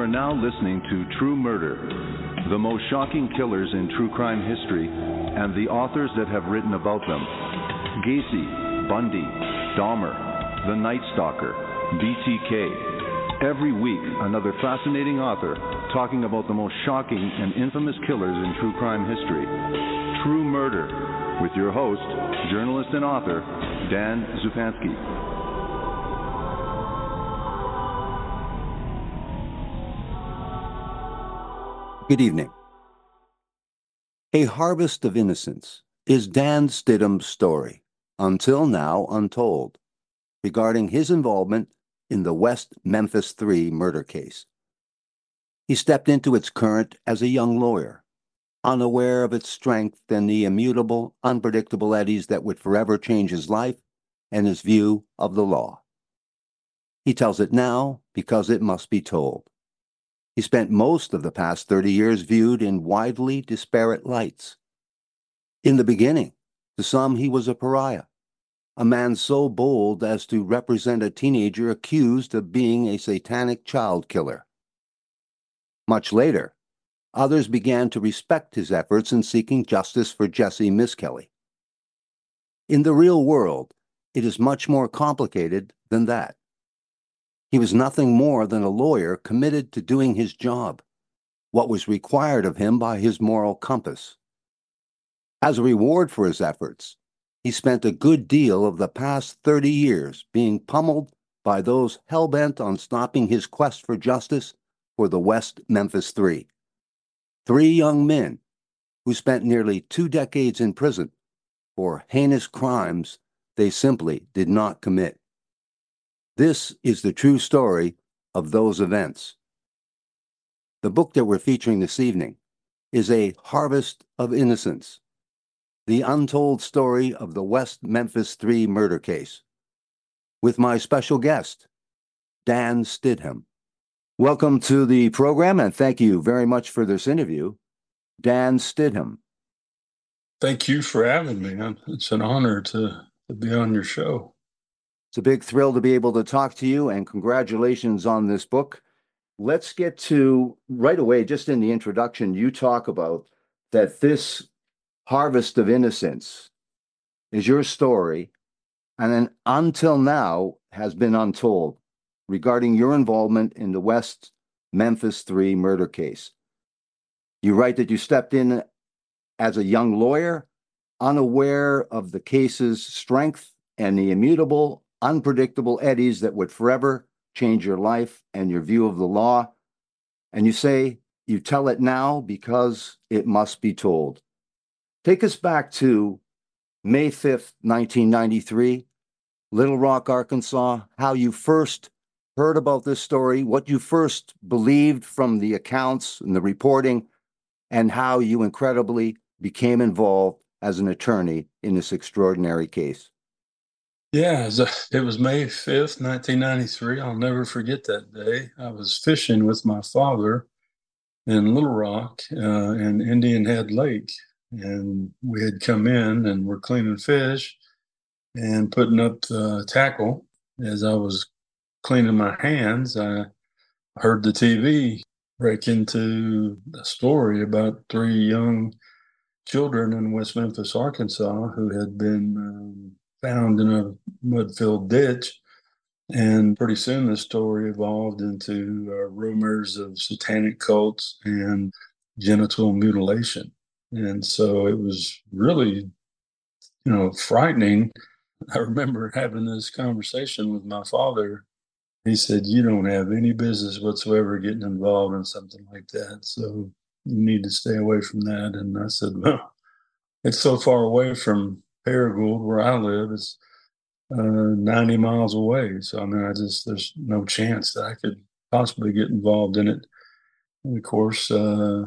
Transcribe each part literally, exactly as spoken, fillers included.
are now listening to True Murder, the most shocking killers in true crime history, and the authors that have written about them. Gacy, Bundy, Dahmer, The Night Stalker, B T K. Every week, another fascinating author talking about the most shocking and infamous killers in true crime history. True Murder, with your host, journalist and author, Dan Zupansky. Good evening. A Harvest of Innocence is Dan Stidham's story, until now untold, regarding his involvement in the West Memphis three murder case. He stepped into its current as a young lawyer, unaware of its strength and the immutable, unpredictable eddies that would forever change his life and his view of the law. He tells it now because it must be told. He spent most of the past thirty years viewed in widely disparate lights. In the beginning, to some he was a pariah, a man so bold as to represent a teenager accused of being a satanic child killer. Much later, others began to respect his efforts in seeking justice for Jesse Misskelley. In the real world, it is much more complicated than that. He was nothing more than a lawyer committed to doing his job, what was required of him by his moral compass. As a reward for his efforts, he spent a good deal of the past thirty years being pummeled by those hell-bent on stopping his quest for justice for the West Memphis Three. Three young men who spent nearly two decades in prison for heinous crimes they simply did not commit. This is the true story of those events. The book that we're featuring this evening is A Harvest of Innocence, the untold story of the West Memphis Three murder case, with my special guest, Dan Stidham. Welcome to the program, and thank you very much for this interview, Dan Stidham. Thank you for having me. It's an honor to, to be on your show. It's a big thrill to be able to talk to you, and congratulations on this book. Let's get to, right away, just in the introduction, you talk about that this Harvest of Innocence is your story, and then until now has been untold regarding your involvement in the West Memphis Three murder case. You write that you stepped in as a young lawyer, unaware of the case's strength and the immutable, unpredictable eddies that would forever change your life and your view of the law. And you say you tell it now because it must be told. Take us back to May fifth, nineteen ninety-three, Little Rock, Arkansas, how you first heard about this story, what you first believed from the accounts and the reporting, and how you incredibly became involved as an attorney in this extraordinary case. Yeah, it was May fifth, nineteen ninety-three. I'll never forget that day. I was fishing with my father in Little Rock uh, in Indian Head Lake. And we had come in and were cleaning fish and putting up the tackle. As I was cleaning my hands, I heard the T V break into a story about three young children in West Memphis, Arkansas, who had been um, found in a mud-filled ditch. And pretty soon the story evolved into uh, rumors of satanic cults and genital mutilation. And so it was really, you know, frightening. I remember having this conversation with my father. He said, "You don't have any business whatsoever getting involved in something like that. So you need to stay away from that." And I said, "Well, it's so far away from Paragould, where I live. It's uh, ninety miles away. So, I mean, I just, there's no chance that I could possibly get involved in it." And of course, uh,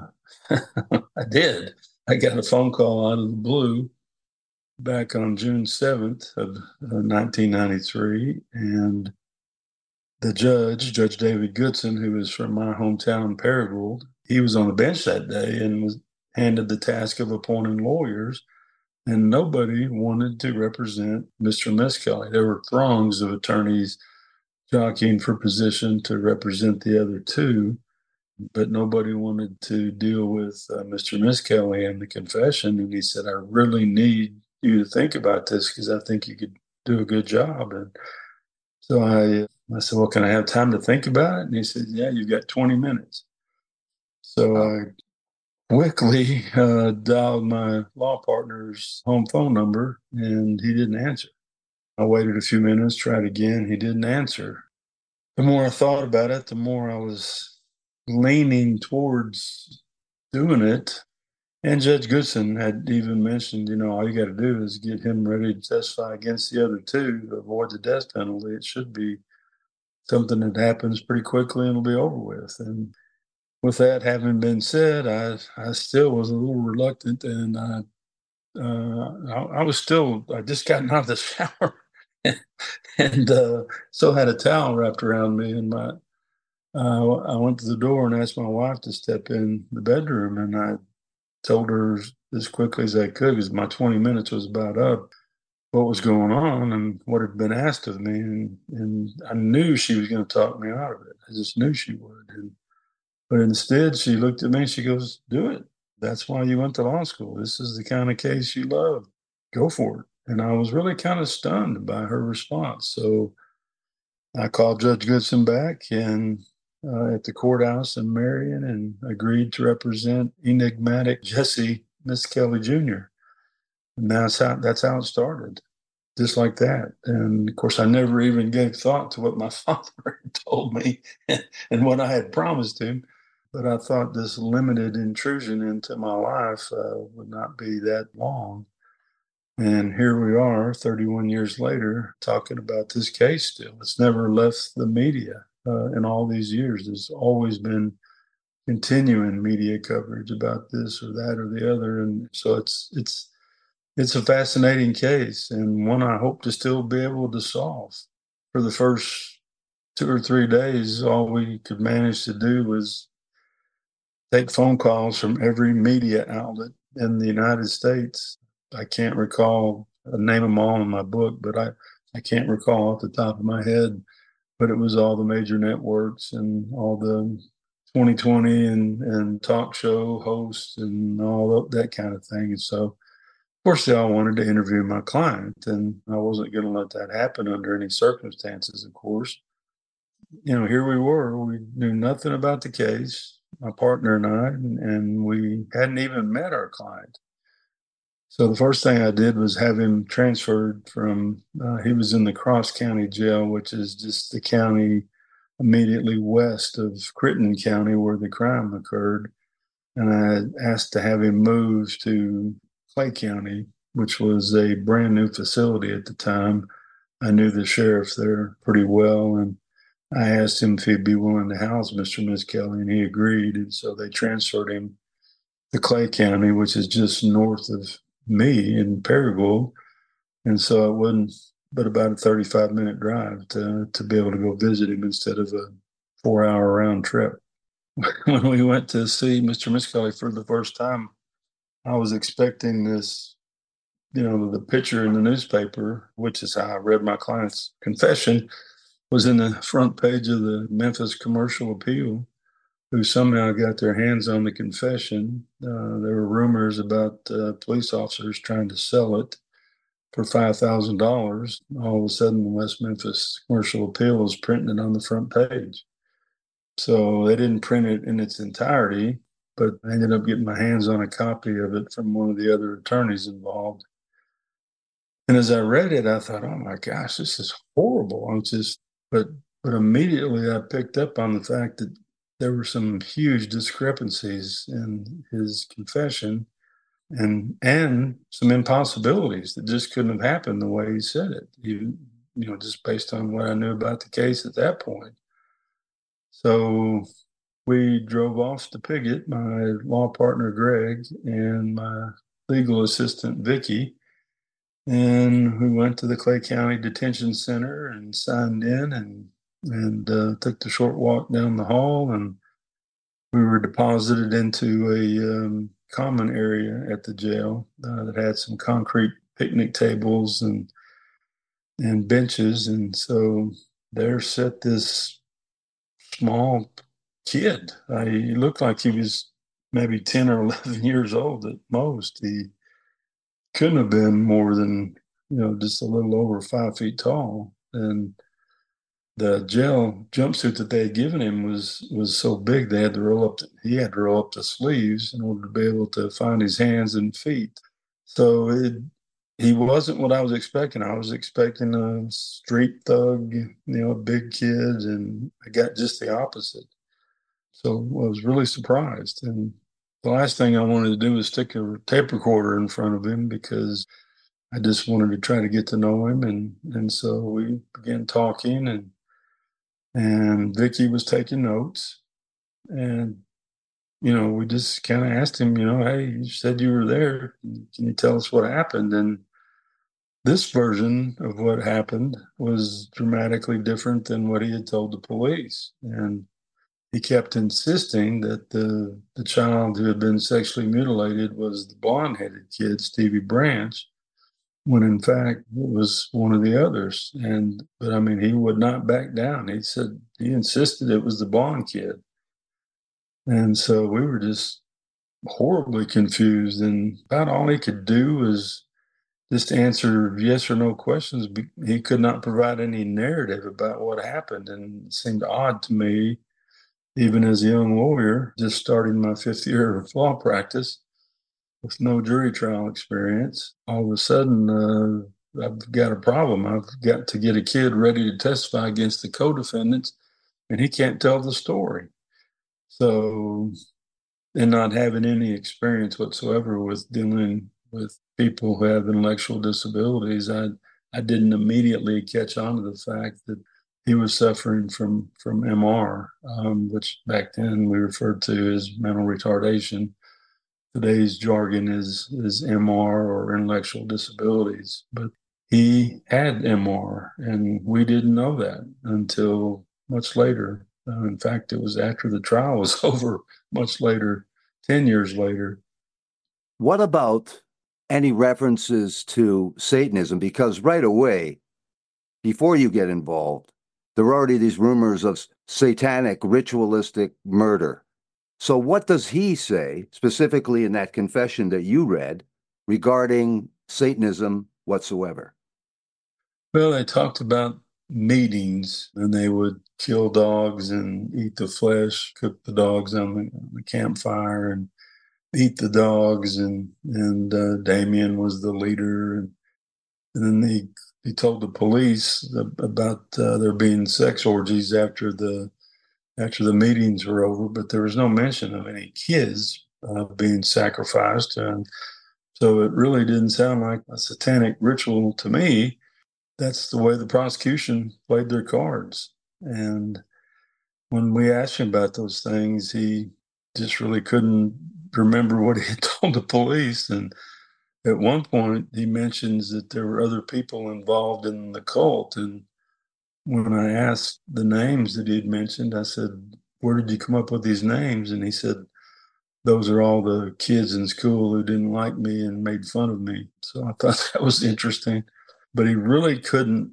I did. I got a phone call out of the blue back on June seventh of uh, nineteen ninety-three. And the judge, Judge David Goodson, who is from my hometown, Paragould, he was on the bench that day and was handed the task of appointing lawyers. And nobody wanted to represent Mister Misskelley. There were throngs of attorneys jockeying for position to represent the other two. but nobody wanted to deal with uh, Mister Miskelly and the confession. And he said, I really need you to think about this because I think you could do a good job. And so I, I said, well, can I have time to think about it? And he said, yeah, you've got twenty minutes. So Oh. I quickly uh, dialed my law partner's home phone number, and he didn't answer. I waited a few minutes, tried again. He didn't answer. The more I thought about it, the more I was leaning towards doing it. And Judge Goodson had even mentioned, you know, all you got to do is get him ready to testify against the other two to avoid the death penalty. It should be something that happens pretty quickly and it'll be over with. And with that having been said, I I still was a little reluctant, and I uh, I, I was still I just gotten out of the shower, and uh, still had a towel wrapped around me, and my uh, I went to the door and asked my wife to step in the bedroom, and I told her as quickly as I could because my twenty minutes was about up what was going on and what had been asked of me, and and I knew she was going to talk me out of it. I just knew she would, and but instead she looked at me and she goes, "Do it. That's why you went to law school. This is the kind of case you love. Go for it." And I was really kind of stunned by her response. So I called Judge Goodson back and uh, at the courthouse in Marion and agreed to represent enigmatic Jesse Miskelly Junior And that's how that's how it started, just like that. And of course, I never even gave thought to what my father had told me and what I had promised him. But I thought this limited intrusion into my life uh, would not be that long. And here we are, thirty-one years later, talking about this case still. It's never left the media uh, in all these years. There's always been continuing media coverage about this or that or the other. And so it's it's it's a fascinating case and one I hope to still be able to solve. For the first two or three days, all we could manage to do was take phone calls from every media outlet in the United States. I can't recall, I name them all in my book, but I, I can't recall off the top of my head, but it was all the major networks and all the twenty twenty and, and talk show hosts and all that kind of thing. And so, of course, they all wanted to interview my client, and I wasn't going to let that happen under any circumstances, of course. You know, here we were. We knew nothing about the case, my partner and I, and, and we hadn't even met our client. So the first thing I did was have him transferred from, uh, he was in the Cross County Jail, which is just the county immediately west of Crittenden County where the crime occurred. And I asked to have him moved to Clay County, which was a brand new facility at the time. I knew the sheriff there pretty well, and I asked him if he'd be willing to house Mister Miskelly, and he agreed. And so they transferred him to Clay County, which is just north of me in Paragould. And so it wasn't but about a thirty-five minute drive to, to be able to go visit him instead of a four hour round trip. When we went to see Mister Miskelly for the first time, I was expecting this, you know, the picture in the newspaper, which is how I read my client's confession, was in the front page of the Memphis Commercial Appeal, who somehow got their hands on the confession. Uh, there were rumors about uh, police officers trying to sell it for five thousand dollars. All of a sudden, the West Memphis Commercial Appeal was printing it on the front page. So they didn't print it in its entirety, but I ended up getting my hands on a copy of it from one of the other attorneys involved. And as I read it, I thought, oh my gosh, this is horrible. I'm just, but, but immediately I picked up on the fact that there were some huge discrepancies in his confession and, and some impossibilities that just couldn't have happened the way he said it, even, you know, just based on what I knew about the case at that point. So we drove off to Piggott, my law partner, Greg, and my legal assistant, Vicky, and we went to the Clay County Detention Center and signed in and, and uh, took the short walk down the hall, and we were deposited into a um, common area at the jail uh, that had some concrete picnic tables and and benches. And so there sat this small kid. Uh, he looked like he was maybe ten or eleven years old at most. He couldn't have been more than, you know, just a little over five feet tall. And the jail jumpsuit that they had given him was was so big they had to roll up. The, he had to roll up the sleeves in order to be able to find his hands and feet. So it, he wasn't what I was expecting. I was expecting a street thug, you know, a big kid, and I got just the opposite. So I was really surprised. And the last thing I wanted to do was stick a tape recorder in front of him because I just wanted to try to get to know him. And and so we began talking, and and Vicky was taking notes. And, you know, we just kind of asked him, you know, hey, you said you were there. Can you tell us what happened? And this version of what happened was dramatically different than what he had told the police. And he kept insisting that the the child who had been sexually mutilated was the blonde-headed kid, Stevie Branch, when in fact it was one of the others. And but I mean, he would not back down. He said he insisted it was the blonde kid. And so we were just horribly confused. And about all he could do was just answer yes or no questions. He could not provide any narrative about what happened. And it seemed odd to me, even as a young lawyer, just starting my fifth year of law practice with no jury trial experience. All of a sudden, uh, I've got a problem. I've got to get a kid ready to testify against the co-defendants, and he can't tell the story. So, and not having any experience whatsoever with dealing with people who have intellectual disabilities, I I didn't immediately catch on to the fact that he was suffering from from M R, um, which back then we referred to as mental retardation. Today's jargon is is M R or intellectual disabilities, but he had M R, and we didn't know that until much later. Uh, in fact, it was after the trial was over, much later, ten years later. What about any references to Satanism? Because right away, before you get involved, there are already these rumors of satanic ritualistic murder. So what does he say, specifically in that confession that you read, regarding Satanism whatsoever? Well, they talked about meetings, and they would kill dogs and eat the flesh, cook the dogs on the, on the campfire and eat the dogs. And, and uh, Damien was the leader. And, and then he, he told the police about uh, there being sex orgies after the after the meetings were over, but there was no mention of any kids uh, being sacrificed. And so it really didn't sound like a satanic ritual to me. That's the way the prosecution played their cards. And when we asked him about those things, he just really couldn't remember what he had told the police. And at one point, he mentions that there were other people involved in the cult. And when I asked the names that he'd mentioned, I said, where did you come up with these names? And he said, those are all the kids in school who didn't like me and made fun of me. So I thought that was interesting. But he really couldn't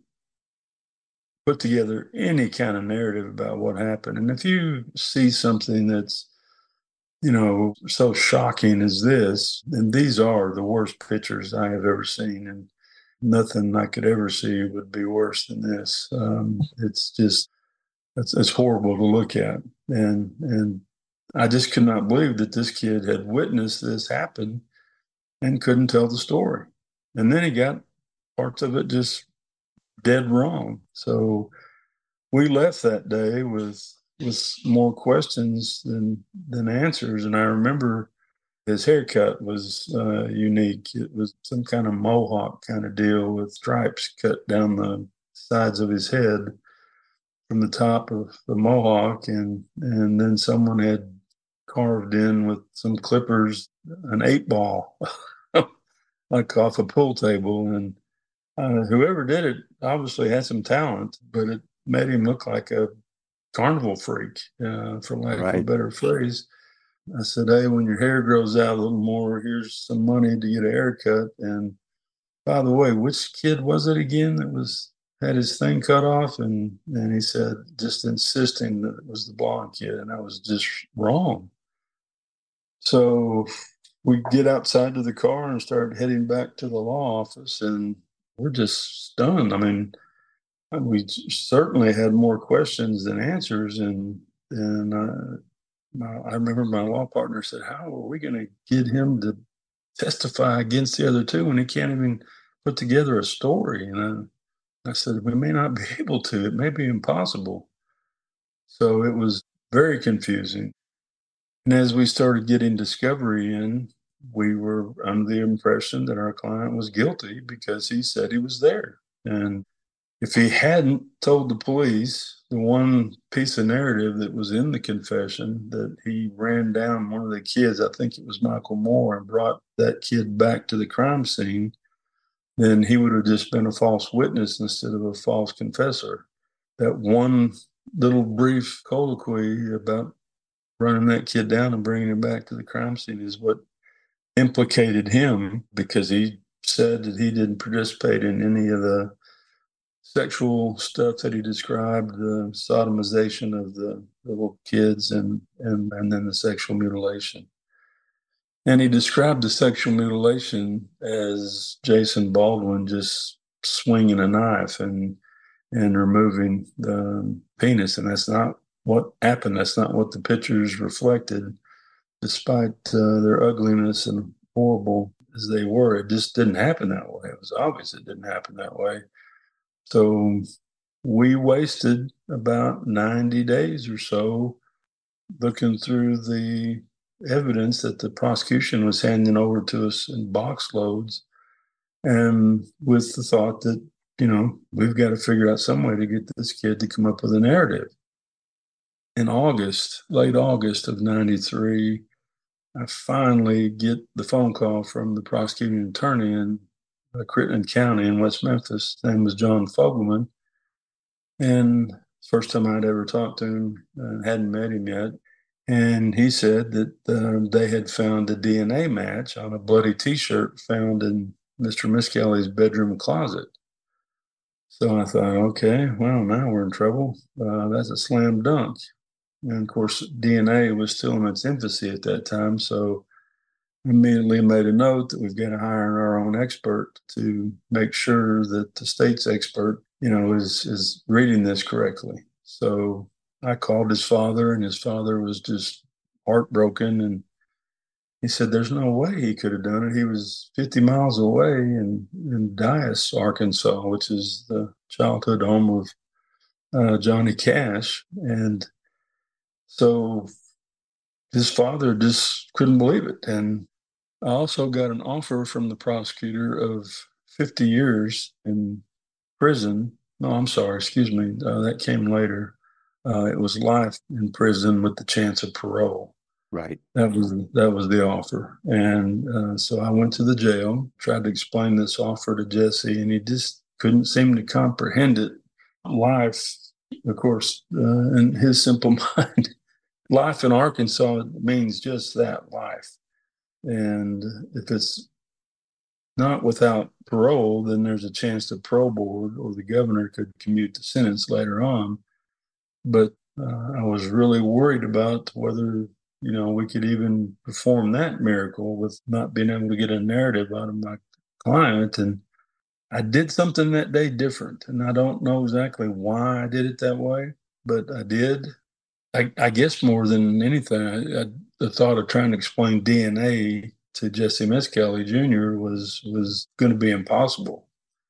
put together any kind of narrative about what happened. And if you see something that's, you know, so shocking as this, and these are the worst pictures I have ever seen, and nothing I could ever see would be worse than this. Um, it's just, it's, it's horrible to look at. And, and I just could not believe that this kid had witnessed this happen and couldn't tell the story. And then he got parts of it just dead wrong. So we left that day with with more questions than than answers. And I remember his haircut was uh, unique. It was some kind of mohawk kind of deal with stripes cut down the sides of his head from the top of the mohawk, and and then someone had carved in with some clippers an eight ball, like off a pool table. And Uh, whoever did it obviously had some talent, but it made him look like a carnival freak, uh, for lack right. of a better phrase. I said, hey, when your hair grows out a little more, here's some money to get a haircut. And by the way, which kid was it again that was had his thing cut off, and, and he said, just insisting that it was the blonde kid, and I was just wrong. So we get outside to the car and start heading back to the law office, and we're just stunned. I mean, we certainly had more questions than answers, and and uh, my, I remember my law partner said, "How are we going to get him to testify against the other two when he can't even put together a story?" And I, I said, "We may not be able to. It may be impossible." So it was very confusing. And as we started getting discovery in, we were under the impression that our client was guilty because he said he was there. And if he hadn't told the police the one piece of narrative that was in the confession, that he ran down one of the kids, I think it was Michael Moore, and brought that kid back to the crime scene, then he would have just been a false witness instead of a false confessor. That one little brief colloquy about running that kid down and bringing him back to the crime scene is what implicated him, because he said that he didn't participate in any of the sexual stuff that he described, the sodomization of the little kids and, and, and then the sexual mutilation. And he described the sexual mutilation as Jason Baldwin just swinging a knife and and removing the penis. And that's not what happened. That's not what the pictures reflected, despite uh, their ugliness and horrible as they were. It just didn't happen that way. It was obvious it didn't happen that way. So we wasted about ninety days or so looking through the evidence that the prosecution was handing over to us in box loads, and with the thought that, you know, we've got to figure out some way to get this kid to come up with a narrative. In August, late August of ninety-three, I finally get the phone call from the prosecuting attorney in uh, Crittenden County in West Memphis. His name was John Fogelman. And first time I'd ever talked to him, uh, hadn't met him yet. And he said that uh, they had found a D N A match on a bloody T-shirt found in Mister Miskelly's bedroom closet. So I thought, okay, well, now we're in trouble. Uh, that's a slam dunk. And of course, D N A was still in its infancy at that time. So I immediately made a note that we've got to hire our own expert to make sure that the state's expert, you know, is, is reading this correctly. So I called his father, and his father was just heartbroken. And he said, there's no way he could have done it. He was fifty miles away in, in Dyess, Arkansas, which is the childhood home of uh, Johnny Cash. And so his father just couldn't believe it. And I also got an offer from the prosecutor of fifty years in prison. No, I'm sorry, excuse me. Uh, that came later. Uh, it was life in prison with the chance of parole. Right. That was that was the offer. And uh, so I went to the jail, tried to explain this offer to Jesse, and he just couldn't seem to comprehend it. Life, of course, uh, in his simple mind, life in Arkansas means just that, life. And if it's not without parole, then there's a chance the parole board or the governor could commute the sentence later on. But uh, I was really worried about whether, you know, we could even perform that miracle with not being able to get a narrative out of my client. And I did something that day different. And I don't know exactly why I did it that way, but I did. I, I guess more than anything, I, I, the thought of trying to explain D N A to Jesse Miskelly Junior was was going to be impossible.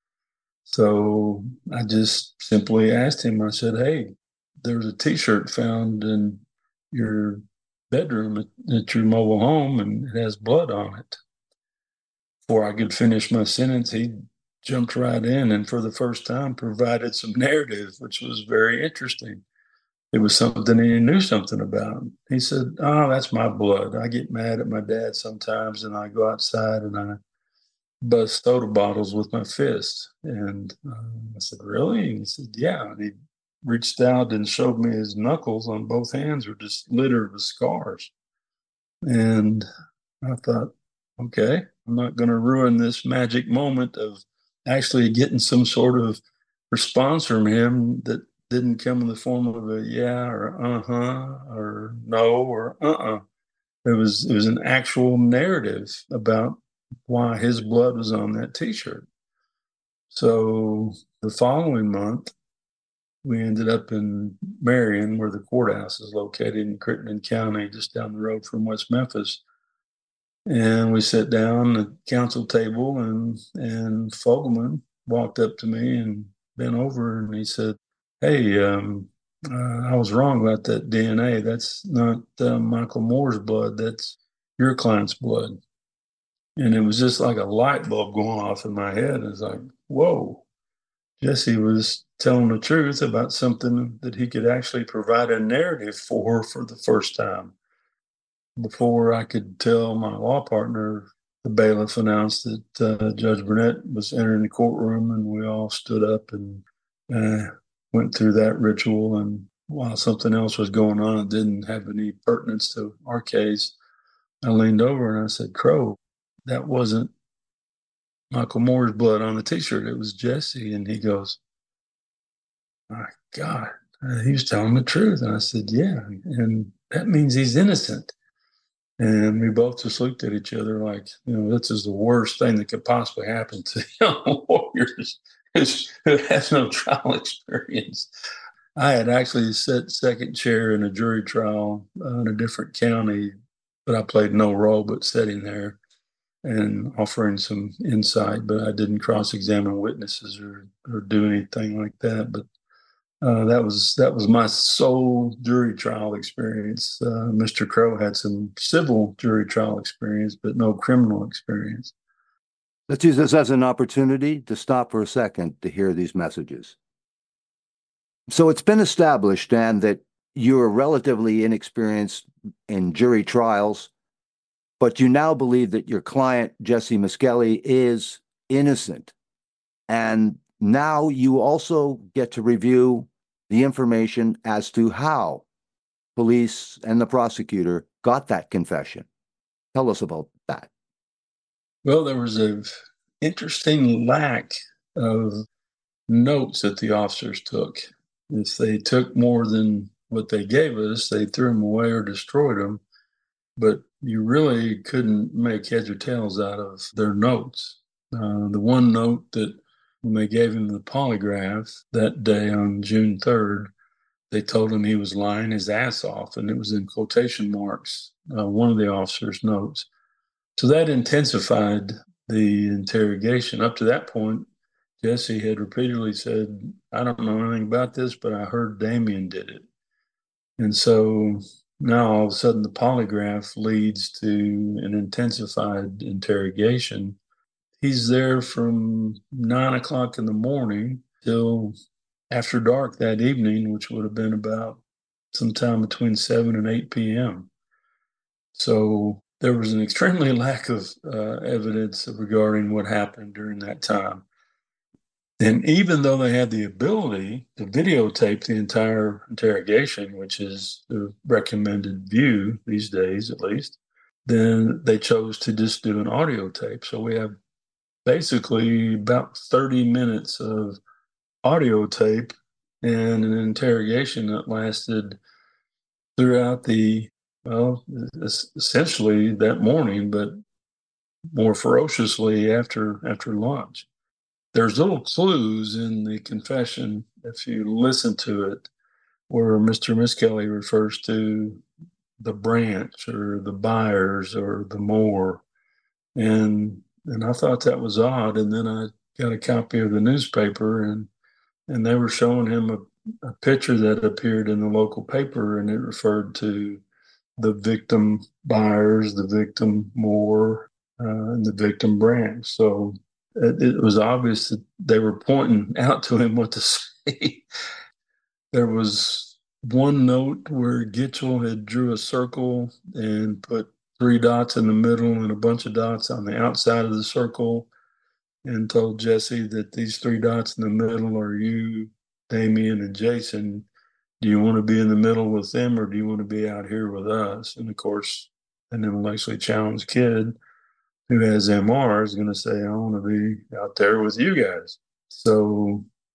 So I just simply asked him, I said, hey, there was a T-shirt found in your bedroom at, at your mobile home, and it has blood on it. Before I could finish my sentence, he jumped right in and for the first time provided some narrative, which was very interesting. It was something he knew something about. He said, oh, that's my blood. I get mad at my dad sometimes, and I go outside and I bust soda bottles with my fist. And uh, I said, really? And he said, yeah. And he reached out and showed me his knuckles on both hands were just littered with scars. And I thought, okay, I'm not going to ruin this magic moment of actually getting some sort of response from him that didn't come in the form of a yeah or uh-huh or no or uh-uh. It was it was an actual narrative about why his blood was on that T-shirt. So the following month, we ended up in Marion, where the courthouse is located in Crittenden County, just down the road from West Memphis. And we sat down at the council table, and and Fogelman walked up to me and bent over, and he said, "Hey, um, uh, I was wrong about that D N A. That's not uh, Michael Moore's blood. That's your client's blood." And it was just like a light bulb going off in my head. It's like, whoa, Jesse was telling the truth about something that he could actually provide a narrative for for the first time. Before I could tell my law partner, the bailiff announced that uh, Judge Burnett was entering the courtroom, and we all stood up and uh, went through that ritual. And while something else was going on, it didn't have any pertinence to our case. I leaned over and I said, "Crow, that wasn't Michael Moore's blood on the T-shirt. It was Jesse." And he goes, "My God, he was telling the truth." And I said, "Yeah, and that means he's innocent." And we both just looked at each other like, you know, this is the worst thing that could possibly happen to young lawyers who has no trial experience. I had actually sat second chair in a jury trial uh, in a different county, but I played no role but sitting there and offering some insight, but I didn't cross-examine witnesses or, or do anything like that. But Uh, that was that was my sole jury trial experience. Uh, Mister Crow had some civil jury trial experience, but no criminal experience. Let's use this as an opportunity to stop for a second to hear these messages. So it's been established, Dan, that you're relatively inexperienced in jury trials, but you now believe that your client, Jesse Misskelley, is innocent. And now you also get to review the information as to how police and the prosecutor got that confession. Tell us about that. Well, there was an interesting lack of notes that the officers took. If they took more than what they gave us, they threw them away or destroyed them. But you really couldn't make heads or tails out of their notes. Uh, the one note that when they gave him the polygraph that day on June third, they told him he was lying his ass off, and it was in quotation marks, uh, one of the officer's notes. So that intensified the interrogation. Up to that point, Jesse had repeatedly said, "I don't know anything about this, but I heard Damien did it." And so now all of a sudden the polygraph leads to an intensified interrogation. He's there from nine o'clock in the morning till after dark that evening, which would have been about sometime between seven and eight p.m. So there was an extremely lack of uh, evidence regarding what happened during that time. And even though they had the ability to videotape the entire interrogation, which is the recommended view these days at least, then they chose to just do an audio tape. So we have basically about thirty minutes of audio tape and an interrogation that lasted throughout the, well, essentially that morning, but more ferociously after after lunch. There's little clues in the confession, if you listen to it, where Mister Misskelley refers to the branch or the Byers or the Moore. And and I thought that was odd. And then I got a copy of the newspaper, and and they were showing him a, a picture that appeared in the local paper, and it referred to the victim Byers, the victim Moore, uh, and the victim Branch. So it, it was obvious that they were pointing out to him what to say. There was one note where Gitchell had drew a circle and put three dots in the middle and a bunch of dots on the outside of the circle, and told Jesse that these three dots in the middle are you, Damien, and Jason. Do you want to be in the middle with them, or do you want to be out here with us? And of course, an intellectually challenged kid who has M R is going to say, I want to be out there with you guys. So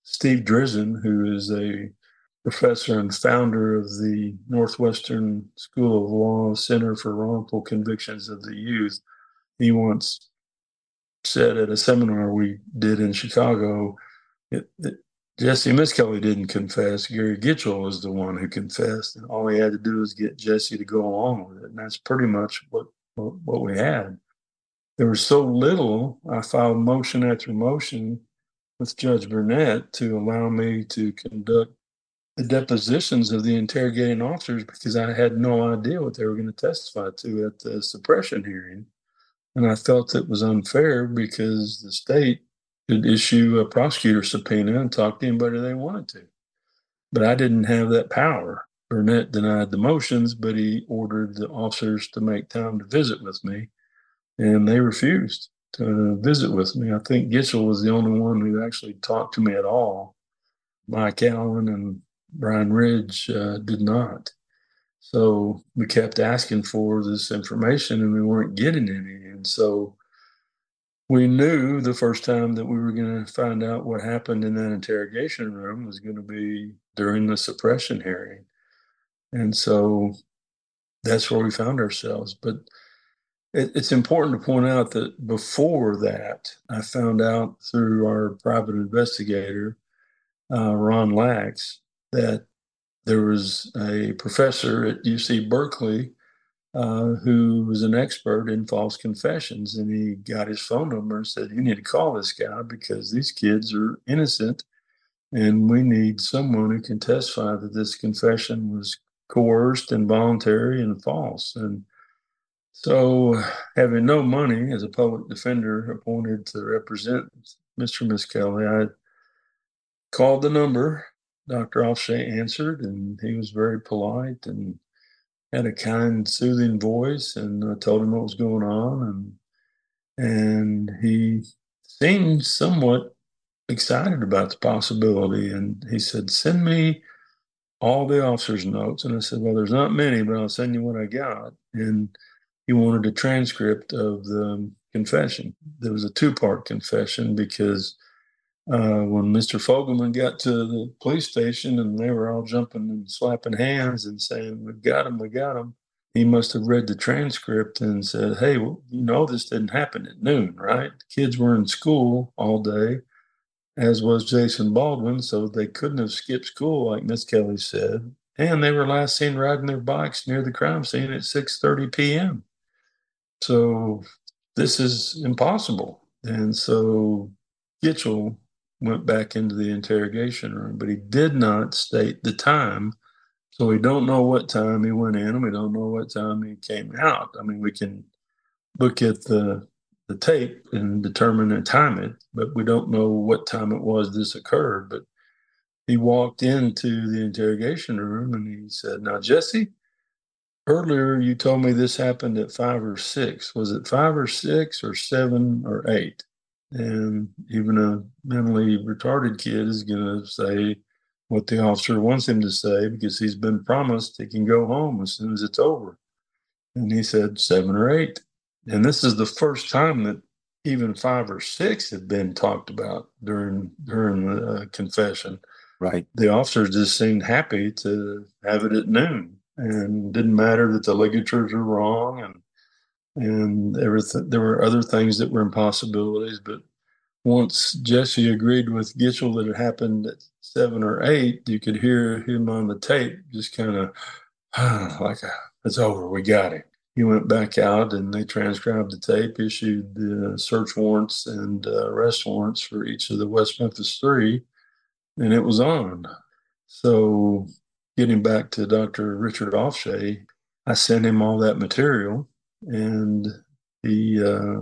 Steve Drizzen, who is a professor and founder of the Northwestern School of Law Center for Wrongful Convictions of the Youth, he once said at a seminar we did in Chicago, it, it, Jesse Misskelley didn't confess. Gary Gitchell was the one who confessed, and all he had to do was get Jesse to go along with it, and that's pretty much what what, what we had. There was so little, I filed motion after motion with Judge Burnett to allow me to conduct the depositions of the interrogating officers because I had no idea what they were going to testify to at the suppression hearing. And I felt it was unfair because the state could issue a prosecutor subpoena and talk to anybody they wanted to. But I didn't have that power. Burnett denied the motions, but he ordered the officers to make time to visit with me, and they refused to visit with me. I think Gitchell was the only one who actually talked to me at all. Mike Allen and Brian Ridge uh, did not. So we kept asking for this information and we weren't getting any. And so we knew the first time that we were going to find out what happened in that interrogation room was going to be during the suppression hearing. And so that's where we found ourselves. But it, it's important to point out that before that, I found out through our private investigator, uh, Ron Lax, that there was a professor at U C Berkeley uh, who was an expert in false confessions. And he got his phone number and said, you need to call this guy because these kids are innocent and we need someone who can testify that this confession was coerced, involuntary, and false. And so, having no money as a public defender appointed to represent Mister Misskelley, I called the number. Doctor Offshay answered, and he was very polite and had a kind, soothing voice, and I told him what was going on, and and he seemed somewhat excited about the possibility, and he said, send me all the officers' notes. And I said, well, there's not many, but I'll send you what I got. And he wanted a transcript of the confession. There was a two-part confession because uh, when Mister Fogelman got to the police station and they were all jumping and slapping hands and saying, we got him, we got him, he must have read the transcript and said, hey, well, you know, this didn't happen at noon, right? The kids were in school all day, as was Jason Baldwin, so they couldn't have skipped school like Misskelley said. And they were last seen riding their bikes near the crime scene at six thirty p.m. So this is impossible. And so Gitchell went back into the interrogation room, but he did not state the time. So we don't know what time he went in and we don't know what time he came out. I mean, we can look at the the tape and determine and time it, but we don't know what time it was this occurred. But he walked into the interrogation room and he said, now, Jesse, earlier you told me this happened at five or six. Was it five or six or seven or eight? And even a mentally retarded kid is going to say what the officer wants him to say because he's been promised he can go home as soon as it's over. And he said seven or eight. And this is the first time that even five or six had been talked about during during the uh, confession. Right. The officers just seemed happy to have it at noon, and didn't matter that the ligatures were wrong, and and everything. There were other things that were impossibilities, but once Jesse agreed with Gitchell that it happened at seven or eight, you could hear him on the tape just kind of like, it's over, we got him. He went back out and they transcribed the tape, issued the search warrants and uh, arrest warrants for each of the West Memphis Three, and it was on. So getting back to Doctor Richard Offshay, I sent him all that material, and he uh,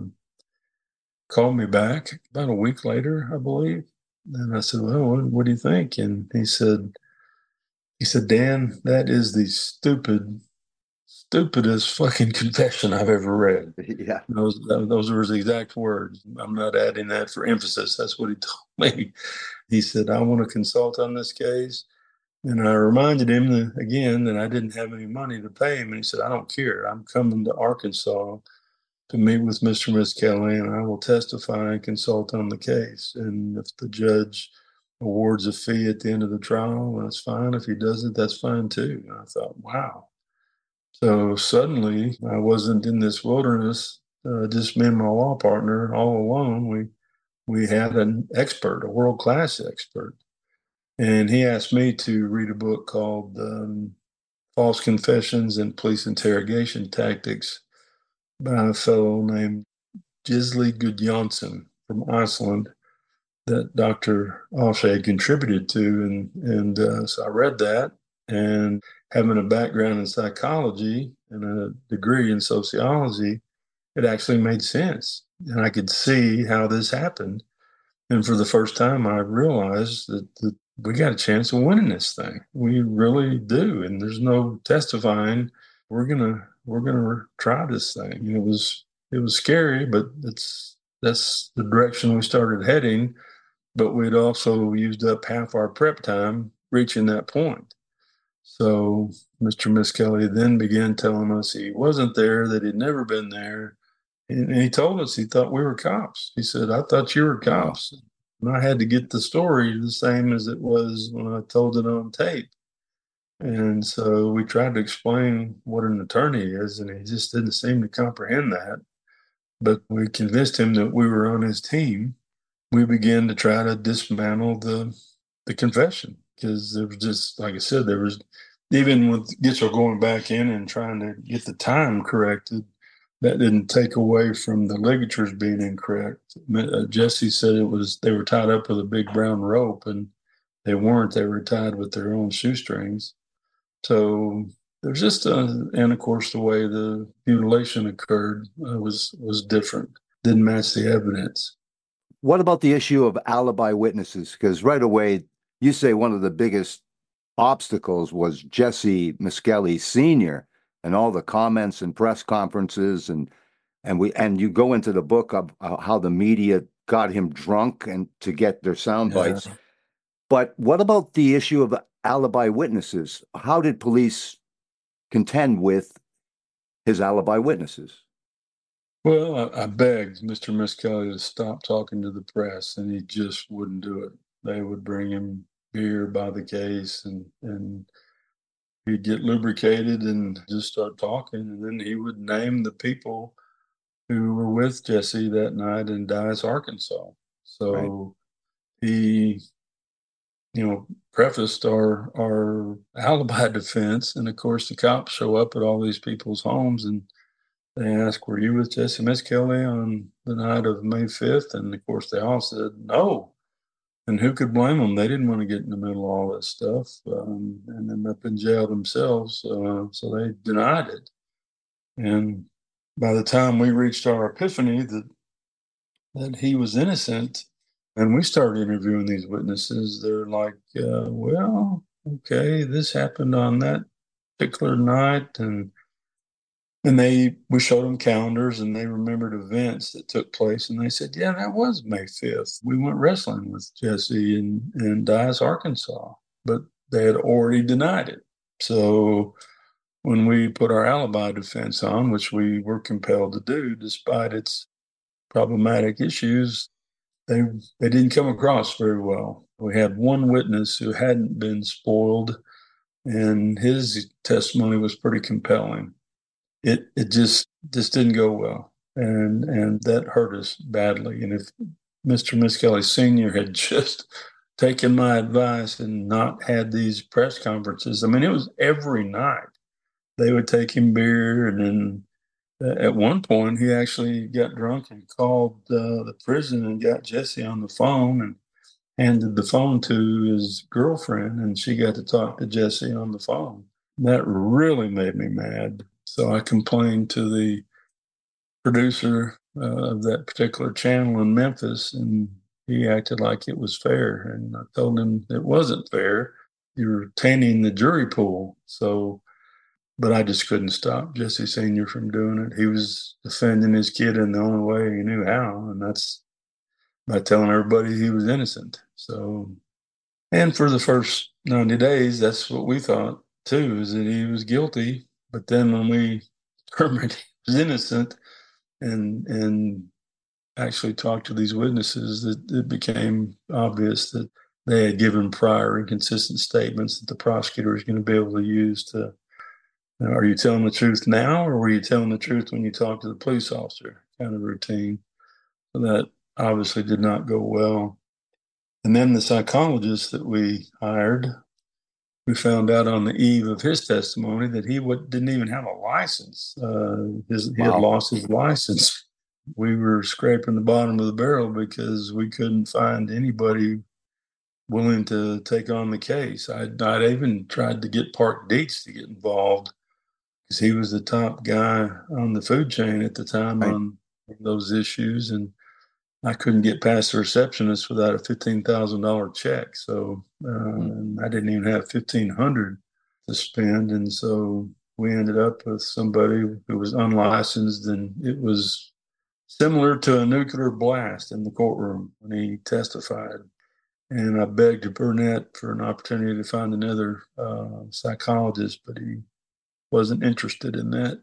called me back about a week later, I believe. And I said, well, what, what do you think? And he said, he said, Dan, that is the stupid stupidest fucking confession I've ever read. Yeah. Those those were his exact words. I'm not adding that for emphasis. That's what he told me. He said, I want to consult on this case. And I reminded him that, again, that I didn't have any money to pay him. And he said, I don't care. I'm coming to Arkansas to meet with Mister Misskelley, and I will testify and consult on the case. And if the judge awards a fee at the end of the trial, that's fine. If he doesn't, that's fine too. And I thought, wow. So suddenly I wasn't in this wilderness, uh, just me and my law partner all alone. We we had an expert, a world-class expert. And he asked me to read a book called um, False Confessions and Police Interrogation Tactics by a fellow named Gisli Gudjonsson from Iceland that Doctor Alshay contributed to. And, and uh, so I read that, and having a background in psychology and a degree in sociology, it actually made sense. And I could see how this happened. And for the first time, I realized that, that we got a chance of winning this thing. We really do. And there's no testifying. We're gonna we're gonna try this thing. And it was it was scary, but it's that's the direction we started heading. But we'd also used up half our prep time reaching that point. So Mister Miskelly then began telling us he wasn't there, that he'd never been there. And he told us he thought we were cops. He said, I thought you were cops. And I had to get the story the same as it was when I told it on tape. And so we tried to explain what an attorney is, and he just didn't seem to comprehend that. But we convinced him that we were on his team. We began to try to dismantle the the confession, because there was just, like I said, there was, even with Gitchell going back in and trying to get the time corrected, that didn't take away from the ligatures being incorrect. Uh, Jesse said it was, they were tied up with a big brown rope, and they weren't. They were tied with their own shoestrings. So there's just, a, and of course, the way the mutilation occurred uh, was was different. Didn't match the evidence. What about the issue of alibi witnesses? Because right away, you say one of the biggest obstacles was Jesse Miskelly Senior and all the comments and press conferences, and and we and you go into the book of uh, how the media got him drunk and to get their sound bites. Yeah. But what about the issue of alibi witnesses? How did police contend with his alibi witnesses? Well, I, I begged Mister Miskelly to stop talking to the press, and he just wouldn't do it. They would bring him beer by the case, and and he'd get lubricated and just start talking, and then he would name the people who were with Jesse that night in Dyess, Arkansas. So right. he, you know, prefaced our our alibi defense, and of course the cops show up at all these people's homes, and they ask, "Were you with Jesse Miskelly on the night of May fifth?" And of course they all said no. And who could blame them? They didn't want to get in the middle of all this stuff um, and end up in jail themselves. Uh, so they denied it. And by the time we reached our epiphany that that he was innocent, and we started interviewing these witnesses, they're like, uh, well, okay, this happened on that particular night. And And they, we showed them calendars, and they remembered events that took place. And they said, yeah, that was May fifth. We went wrestling with Jesse in, in Dyess, Arkansas, but they had already denied it. So when we put our alibi defense on, which we were compelled to do, despite its problematic issues, they, they didn't come across very well. We had one witness who hadn't been spoiled, and his testimony was pretty compelling. It it just just didn't go well, and and that hurt us badly. And if Mister Miskelly Senior had just taken my advice and not had these press conferences, I mean, it was every night. They would take him beer, and then uh, at one point he actually got drunk and called uh, the prison and got Jesse on the phone and handed the phone to his girlfriend, and she got to talk to Jesse on the phone. That really made me mad. So I complained to the producer uh, of that particular channel in Memphis, and he acted like it was fair. And I told him it wasn't fair. You're tainting the jury pool. So, but I just couldn't stop Jesse Senior from doing it. He was defending his kid in the only way he knew how, and that's by telling everybody he was innocent. So, and for the first ninety days, that's what we thought too, is that he was guilty. But then when we determined he was innocent and and actually talked to these witnesses, it, it became obvious that they had given prior inconsistent statements that the prosecutor was going to be able to use to, you know, are you telling the truth now, or were you telling the truth when you talked to the police officer? Kind of routine. So that obviously did not go well. And then the psychologist that we hired, we found out on the eve of his testimony that he would, didn't even have a license. Uh, his, he had Wow. lost his license. We were scraping the bottom of the barrel because we couldn't find anybody willing to take on the case. I'd, I'd even tried to get Park Dietz to get involved because he was the top guy on the food chain at the time Right. on those issues. And I couldn't get past the receptionist without a fifteen thousand dollars check. So uh, mm. I didn't even have fifteen hundred dollars to spend. And so we ended up with somebody who was unlicensed, and it was similar to a nuclear blast in the courtroom when he testified. And I begged Burnett for an opportunity to find another uh, psychologist, but he wasn't interested in that.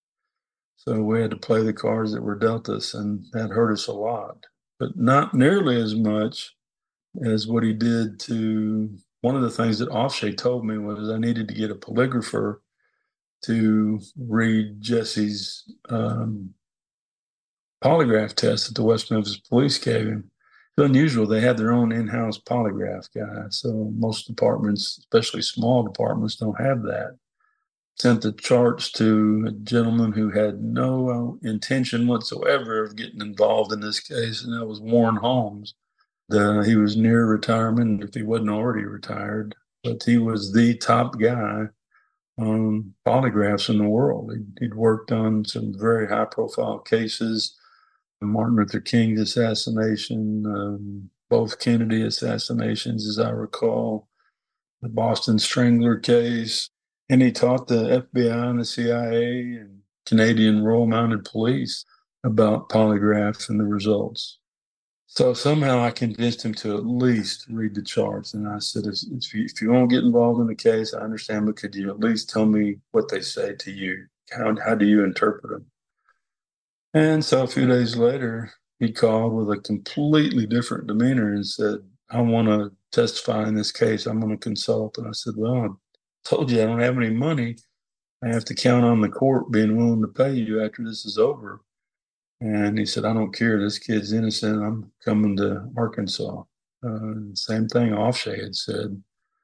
So we had to play the cards that were dealt us, and that hurt us a lot, but not nearly as much as what he did to one of the things that Offshay told me was I needed to get a polygrapher to read Jesse's um, polygraph test that the West Memphis Police gave him. It's unusual. They had their own in-house polygraph guy. So most departments, especially small departments, don't have that. Sent the charts to a gentleman who had no intention whatsoever of getting involved in this case, and that was Warren Holmes. The, he was near retirement, if he wasn't already retired, but he was the top guy on polygraphs in the world. He'd, he'd worked on some very high-profile cases, Martin Luther King's assassination, um, both Kennedy assassinations, as I recall, the Boston Strangler case. And he taught the F B I and the C I A and Canadian Royal Mounted Police about polygraphs and the results. So somehow I convinced him to at least read the charts. And I said, if you, if you won't get involved in the case, I understand, but could you at least tell me what they say to you? How, how do you interpret them? And so a few days later, he called with a completely different demeanor and said, I want to testify in this case. I'm going to consult. And I said, well, told you I don't have any money. I have to count on the court being willing to pay you after this is over. And he said, I don't care. This kid's innocent. I'm coming to Arkansas. Uh, same thing Offshay had said.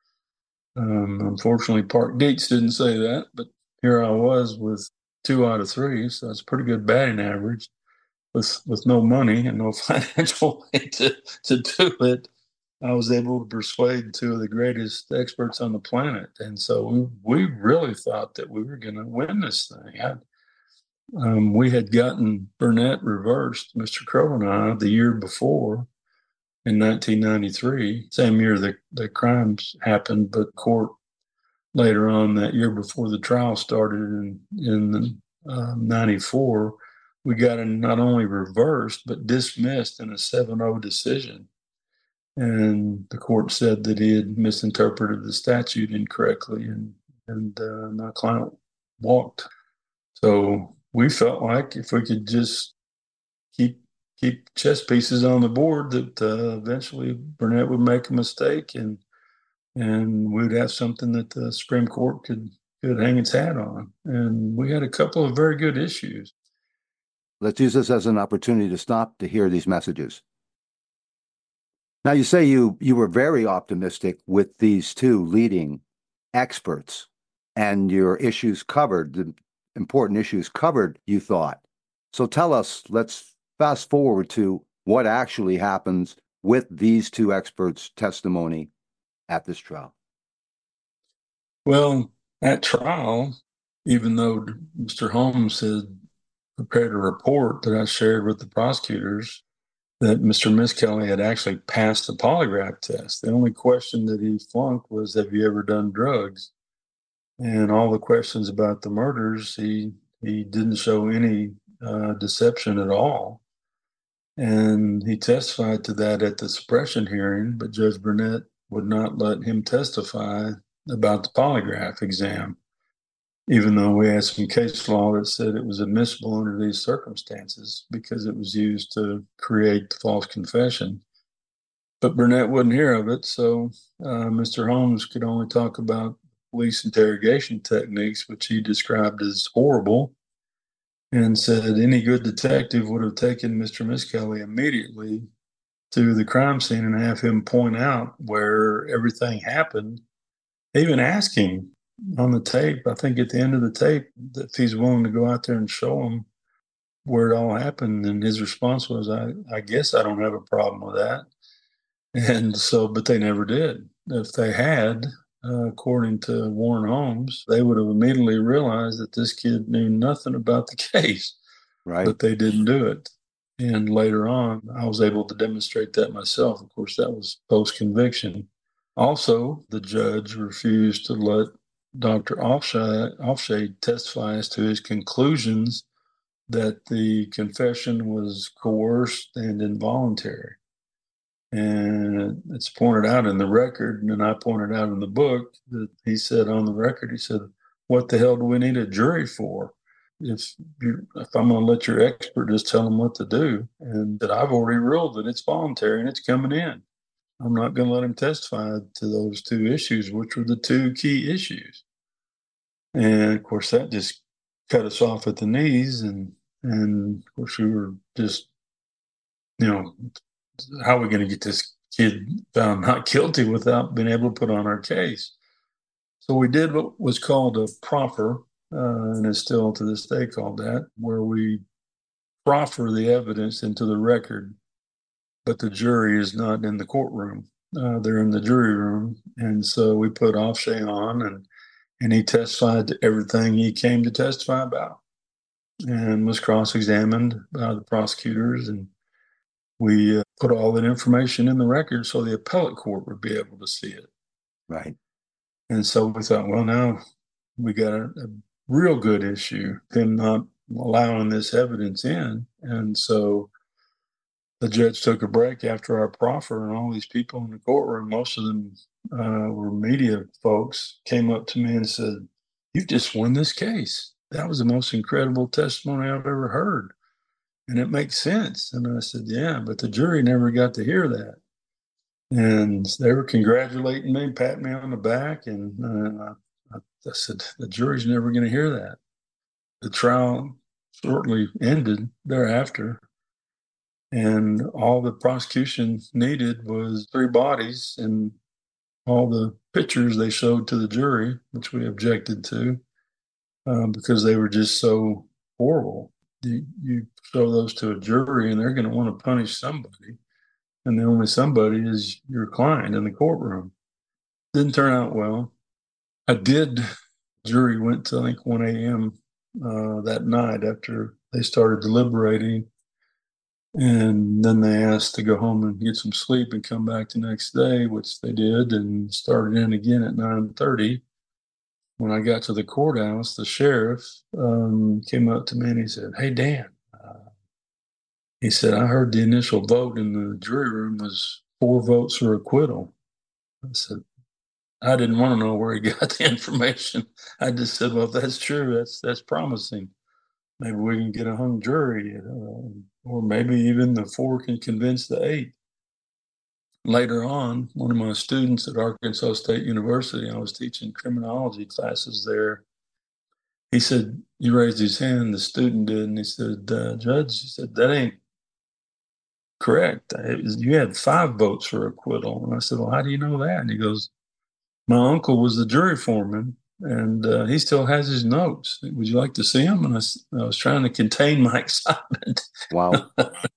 Um, unfortunately, Park Dietz didn't say that, but here I was with two out of three. So that's a pretty good batting average with, with no money and no financial way to, to do it. I was able to persuade two of the greatest experts on the planet. And so we, we really thought that we were going to win this thing. I, um, we had gotten Burnett reversed, Mister Crow and I, the year before in nineteen ninety-three, same year the, the crimes happened, but court later on that year before the trial started in, in um, ninety-four, we got him not only reversed, but dismissed in a seven oh decision. And the court said that he had misinterpreted the statute incorrectly, and and uh, my client walked. So we felt like if we could just keep keep chess pieces on the board, that uh, eventually Burnett would make a mistake, and and we'd have something that the Supreme Court could could hang its hat on. And we had a couple of very good issues. Let's use this as an opportunity to stop to hear these messages. Now, you say you you were very optimistic with these two leading experts, and your issues covered, the important issues covered, you thought. So tell us, let's fast forward to what actually happens with these two experts' testimony at this trial. Well, at trial, even though Mister Holmes had prepared a report that I shared with the prosecutors, that Mister Miskelly had actually passed the polygraph test. The only question that he flunked was, have you ever done drugs? And all the questions about the murders, he he didn't show any uh, deception at all. And he testified to that at the suppression hearing, but Judge Burnett would not let him testify about the polygraph exam, even though we had some case law that said it was admissible under these circumstances because it was used to create the false confession. But Burnett wouldn't hear of it, so uh, Mister Holmes could only talk about police interrogation techniques, which he described as horrible, and said any good detective would have taken Mister Miskelly immediately to the crime scene and have him point out where everything happened. They even asked him on the tape, I think at the end of the tape, if he's willing to go out there and show them where it all happened. And his response was, I, I guess I don't have a problem with that. And so, but they never did. If they had, uh, according to Warren Holmes, they would have immediately realized that this kid knew nothing about the case. Right. But they didn't do it. And later on, I was able to demonstrate that myself. Of course, that was post-conviction. Also, the judge refused to let Doctor Aufshade testify as to his conclusions that the confession was coerced and involuntary. And it's pointed out in the record, and I pointed out in the book that he said on the record, he said, what the hell do we need a jury for? If you, if I'm going to let your expert just tell them what to do, and that I've already ruled that it's voluntary and it's coming in, I'm not going to let him testify to those two issues, which were the two key issues. And of course, that just cut us off at the knees, and and of course we were just, you know, how are we going to get this kid found not guilty without being able to put on our case? So we did what was called a proffer. Uh, and is still to this day called that, where we proffer the evidence into the record, but the jury is not in the courtroom. Uh, they're in the jury room. And so we put Aufshade on, and, and he testified to everything he came to testify about and was cross-examined by the prosecutors. And we uh, put all that information in the record so the appellate court would be able to see it. Right. And so we thought, well, now we got a, a real good issue, him not allowing this evidence in. And so the judge took a break after our proffer, and all these people in the courtroom, most of them uh, were media folks, came up to me and said, you've just won this case. That was the most incredible testimony I've ever heard. And it makes sense. And I said, yeah, but the jury never got to hear that. And they were congratulating me, patting me on the back, and uh, I said, the jury's never going to hear that. The trial shortly ended thereafter, and all the prosecution needed was three bodies and all the pictures they showed to the jury, which we objected to um, because they were just so horrible. You, you show those to a jury, and they're going to want to punish somebody, and the only somebody is your client in the courtroom. Didn't turn out well. I did. Jury went to, I think, one a.m. Uh, that night after they started deliberating. And then they asked to go home and get some sleep and come back the next day, which they did, and started in again at nine thirty. When I got to the courthouse, the sheriff um, came up to me and he said, hey, Dan, uh, he said, I heard the initial vote in the jury room was four votes for acquittal. I said, I didn't want to know where he got the information. I just said, well, if that's true, that's that's promising. Maybe we can get a hung jury, uh, or maybe even the four can convince the eight. Later on, one of my students at Arkansas State University, I was teaching criminology classes there. He said, he raised his hand, the student did, and he said, uh, Judge, he said, that ain't correct. You had five votes for acquittal. And I said, well, how do you know that? And he goes, my uncle was the jury foreman, and uh, he still has his notes. Would you like to see them? And I, I was trying to contain my excitement. Wow.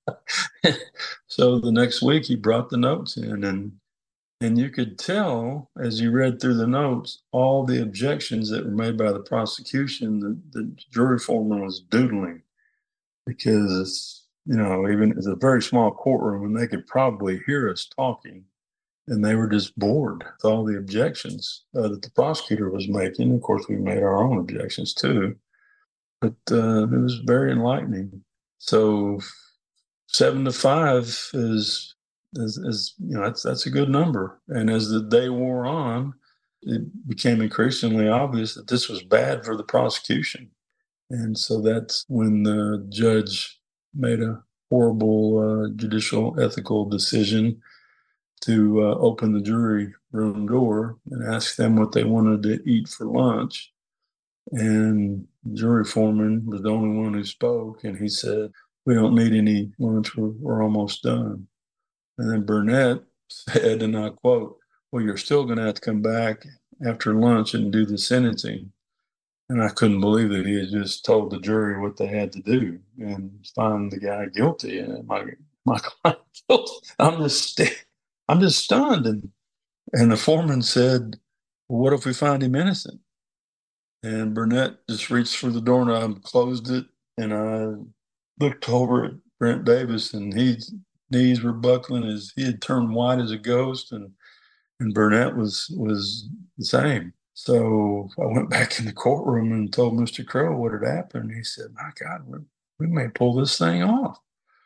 So the next week he brought the notes in, and and you could tell as you read through the notes, all the objections that were made by the prosecution, the, the jury foreman was doodling, because, you know, even it's a very small courtroom and they could probably hear us talking. And they were just bored with all the objections uh, that the prosecutor was making. Of course, we made our own objections too. But uh, it was very enlightening. So seven to five is, is, is, you know, that's, that's a good number. And as the day wore on, it became increasingly obvious that this was bad for the prosecution. And so that's when the judge made a horrible uh, judicial ethical decision to uh, open the jury room door and ask them what they wanted to eat for lunch. And the jury foreman was the only one who spoke, and he said, "We don't need any lunch. We're, we're almost done." And then Burnett said, and I quote, "Well, you're still going to have to come back after lunch and do the sentencing." And I couldn't believe that he had just told the jury what they had to do and find the guy guilty. And my my client, I'm just I'm just stunned. And and the foreman said, "Well, what if we find him innocent?" And Burnett just reached for the doorknob, closed it, and I looked over at Brent Davis, and his knees were buckling as he had turned white as a ghost, and and Burnett was was the same. So I went back in the courtroom and told Mister Crow what had happened. He said, "My God, we, we may pull this thing off."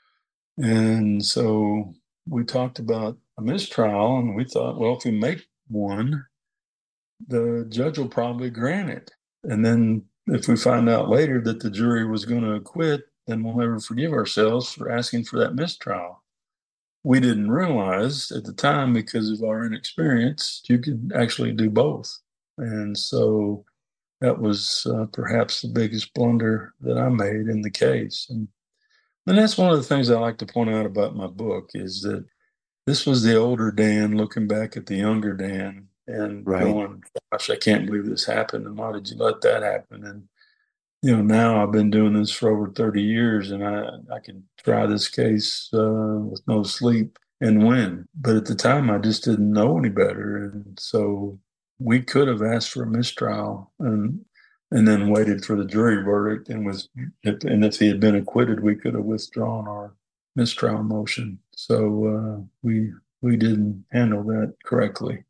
And so we talked about a mistrial, and we thought, well, if we make one, the judge will probably grant it. And then if we find out later that the jury was going to acquit, then we'll never forgive ourselves for asking for that mistrial. We didn't realize at the time, because of our inexperience, you could actually do both. And so that was uh, perhaps the biggest blunder that I made in the case. And, and that's one of the things I like to point out about my book, is that this was the older Dan looking back at the younger Dan and Right. going, "Gosh, I can't believe this happened. And why did you let that happen?" And, you know, now I've been doing this for over thirty years, and I, I can try this case uh, with no sleep and win. But at the time, I just didn't know any better. And so we could have asked for a mistrial and and then waited for the jury verdict. And was if, and if he had been acquitted, we could have withdrawn our mistrial motion. So uh, we we didn't handle that correctly.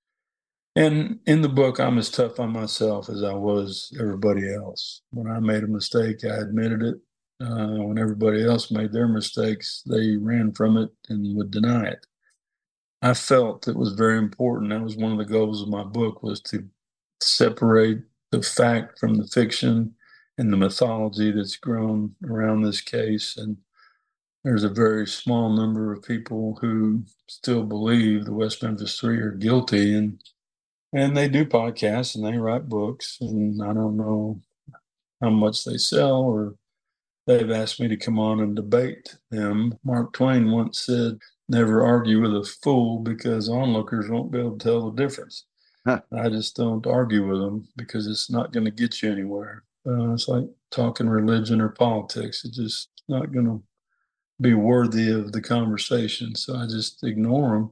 And in the book, I'm as tough on myself as I was everybody else. When I made a mistake, I admitted it. Uh, when everybody else made their mistakes, they ran from it and would deny it. I felt it was very important. That was one of the goals of my book, was to separate the fact from the fiction and the mythology that's grown around this case. And there's a very small number of people who still believe the West Memphis Three are guilty, and and they do podcasts and they write books, and I don't know how much they sell, or they've asked me to come on and debate them. Mark Twain once said, "Never argue with a fool, because onlookers won't be able to tell the difference." Huh. I just don't argue with them, because it's not going to get you anywhere. Uh, it's like talking religion or politics. It's just not going to be worthy of the conversation. So I just ignore them.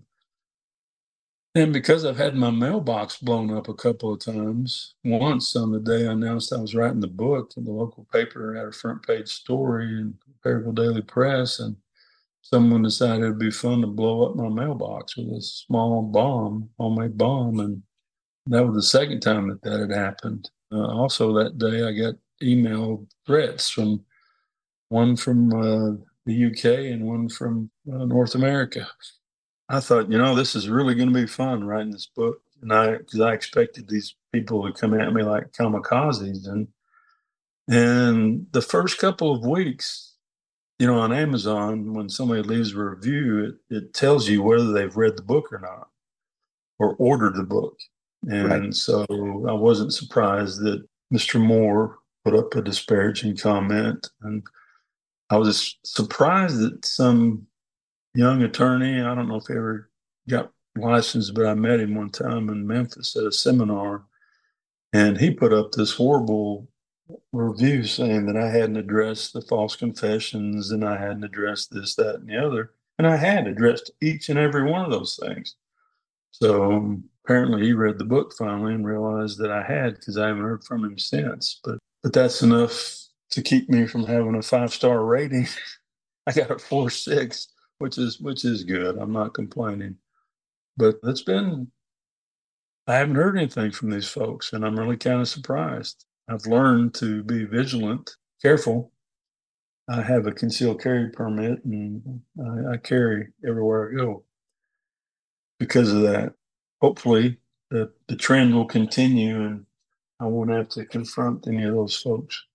And because I've had my mailbox blown up a couple of times, once on the day I announced I was writing the book, and the local paper had a front page story in Perryville Daily Press, and someone decided it'd be fun to blow up my mailbox with a small bomb, homemade bomb. And that was the second time that that had happened. Uh, also that day, I got email threats, from one from uh, the U K and one from uh, North America. I thought, you know, this is really going to be fun writing this book. And I, because I expected these people to come at me like kamikazes. And, and the first couple of weeks, you know, on Amazon, when somebody leaves a review, it, it tells you whether they've read the book or not, or ordered the book. And Right. so I wasn't surprised that Mister Moore put up a disparaging comment. And I was surprised that some young attorney, I don't know if he ever got licensed, but I met him one time in Memphis at a seminar, and he put up this horrible review saying that I hadn't addressed the false confessions, and I hadn't addressed this, that, and the other. And I had addressed each and every one of those things. So um, apparently he read the book finally and realized that I had, because I haven't heard from him since. But but that's enough to keep me from having a five-star rating. I got a four six, which is which is good. I'm not complaining. But it's been, I haven't heard anything from these folks, and I'm really kind of surprised. I've learned to be vigilant, careful. I have a concealed carry permit, and I, I carry everywhere I go because of that. Hopefully, the, the trend will continue, and I won't have to confront any of those folks.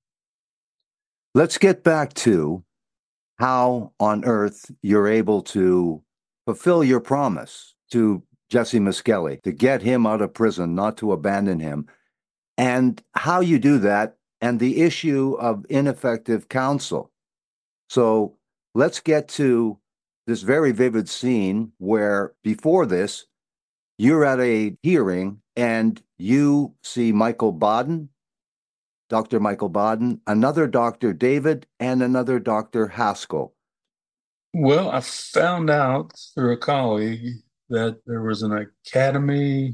Let's get back to how on earth you're able to fulfill your promise to Jesse Misskelley, to get him out of prison, not to abandon him, and how you do that, and the issue of ineffective counsel. So let's get to this very vivid scene where, before this, you're at a hearing and you see Michael Baden, Doctor Michael Baden, another Doctor David, and another Doctor Haskell. Well, I found out through a colleague that there was an Academy,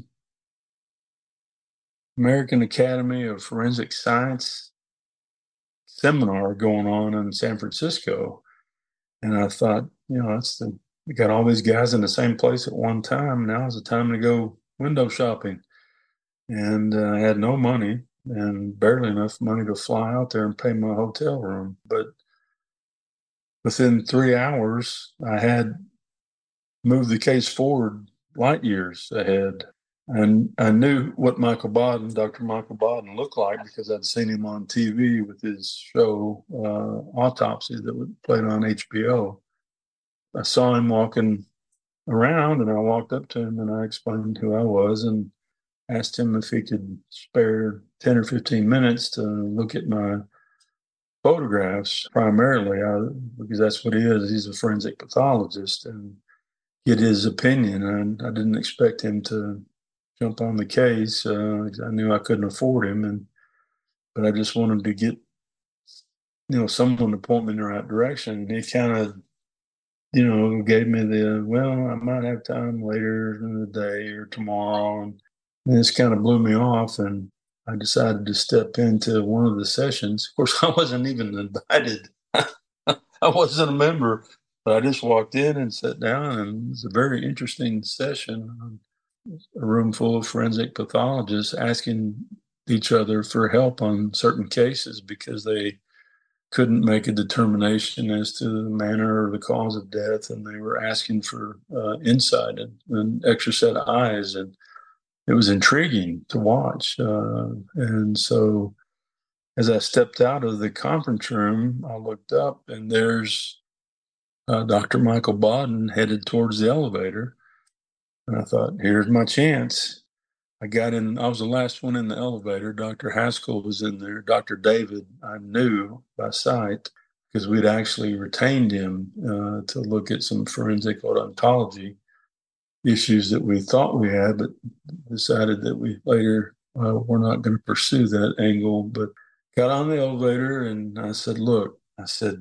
American Academy of Forensic Science seminar going on in San Francisco. And I thought, you know, that's the, we got all these guys in the same place at one time. Now is the time to go window shopping. And uh, I had no money and barely enough money to fly out there and pay my hotel room. But within three hours, I had moved the case forward light years ahead. And I knew what Michael Baden, Doctor Michael Baden, looked like because I'd seen him on T V with his show, uh, Autopsy, that was played on H B O. I saw him walking around, and I walked up to him, and I explained who I was and asked him if he could spare ten or fifteen minutes to look at my photographs, primarily, I, because that's what he is. He's a forensic pathologist, and get his opinion. And I didn't expect him to jump on the case. Uh, I knew I couldn't afford him, and but I just wanted to get, you know, someone to point me in the right direction. And he kind of, you know, gave me the, well, I might have time later in the day or tomorrow. And this kind of blew me off, and I decided to step into one of the sessions. Of course, I wasn't even invited. I wasn't a member, but I just walked in and sat down, and it was a very interesting session. A room full of forensic pathologists asking each other for help on certain cases because they couldn't make a determination as to the manner or the cause of death, and they were asking for uh, insight and an extra set of eyes, and it was intriguing to watch. Uh, and so as I stepped out of the conference room, I looked up, and there's uh, Doctor Michael Baden headed towards the elevator. And I thought, here's my chance. I got in, I was the last one in the elevator. Doctor Haskell was in there. Doctor David, I knew by sight because we'd actually retained him uh, to look at some forensic odontology issues that we thought we had, but decided that we later uh, were not going to pursue that angle. But got on the elevator, and I said, look, I said,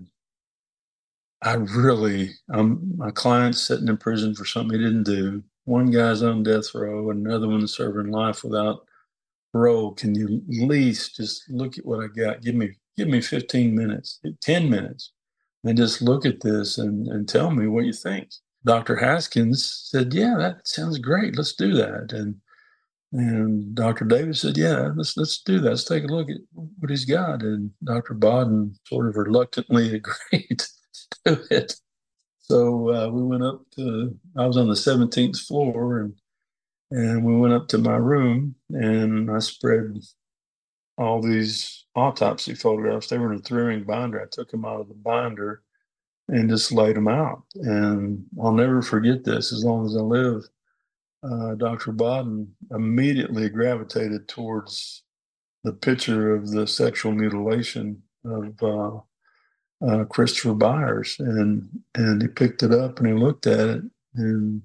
I really, I'm, my client's sitting in prison for something he didn't do. One guy's on death row, and another one's serving life without parole. Can you at least just look at what I got? Give me, give me fifteen minutes, ten minutes, and just look at this and, and tell me what you think. Doctor Haskins said, yeah, that sounds great. Let's do that. And and Doctor Davis said, yeah, let's let's do that. Let's take a look at what he's got. And Doctor Baden sort of reluctantly agreed to do it. So uh, we went up to, I was on the seventeenth floor, and and we went up to my room, and I spread all these autopsy photographs. They were in a three-ring binder. I took them out of the binder and just laid them out. And I'll never forget this as long as I live. Uh, Doctor Baden immediately gravitated towards the picture of the sexual mutilation of uh, uh, Christopher Byers, and and he picked it up and he looked at it, and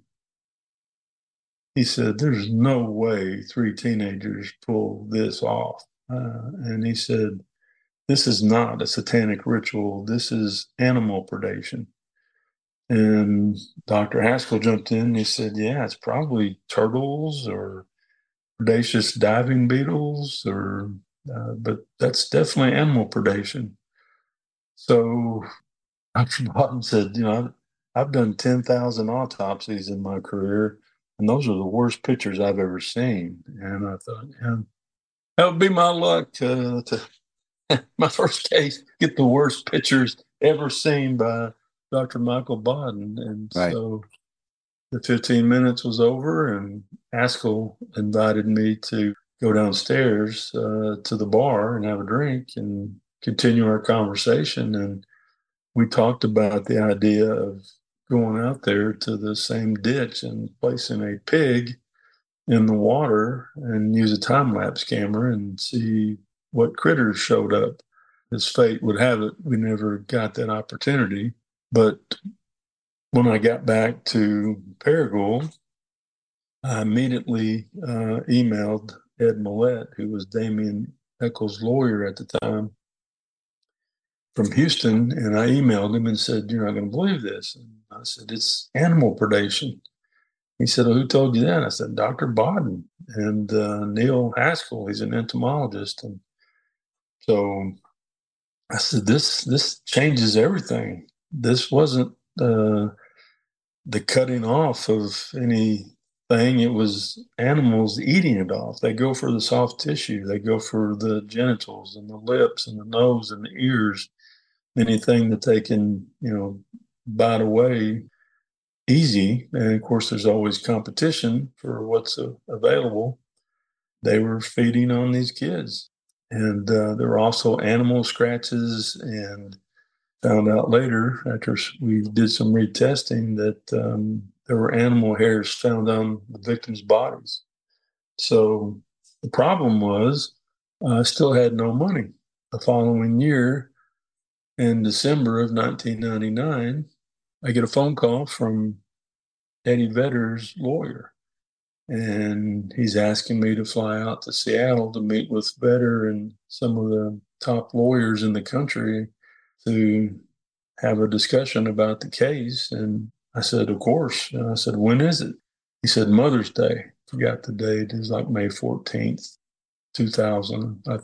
he said, "There's no way three teenagers pull this off." Uh, and he said, "This is not a satanic ritual. This is animal predation." And Doctor Haskell jumped in and he said, yeah, it's probably turtles or predaceous diving beetles, or uh, but that's definitely animal predation. So Doctor Baden said, you know, I've, I've done ten thousand autopsies in my career, and those are the worst pictures I've ever seen. And I thought, yeah, that would be my luck to, to my first case, get the worst pictures ever seen by Doctor Michael Baden. And right. So the fifteen minutes was over, and Haskell invited me to go downstairs uh, to the bar and have a drink and continue our conversation. And we talked about the idea of going out there to the same ditch and placing a pig in the water and use a time-lapse camera and see what critters showed up. As fate would have it, we never got that opportunity. But when I got back to Paragould, I immediately uh, emailed Ed Millett, who was Damien Echols' lawyer at the time, from Houston, and I emailed him and said, "You're not going to believe this." And I said, "It's animal predation." He said, "Well, who told you that?" I said, "Doctor Bodden and uh, Neil Haskell. He's an entomologist." And so I said, "This this changes everything. This wasn't uh, the cutting off of anything. It was animals eating it off. They go for the soft tissue. They go for the genitals and the lips and the nose and the ears. Anything that they can, you know, bite away easy." And of course, there's always competition for what's uh, available. They were feeding on these kids. And uh, there were also animal scratches, and found out later, after we did some retesting, that um, there were animal hairs found on the victims' bodies. So the problem was uh, I still had no money. The following year, in December of nineteen ninety-nine, I get a phone call from Eddie Vedder's lawyer, and he's asking me to fly out to Seattle to meet with Vedder and some of the top lawyers in the country to have a discussion about the case. And I said, "Of course." And I said, "When is it?" He said, "Mother's Day." Forgot the date. It was like May fourteenth, two thousand. I,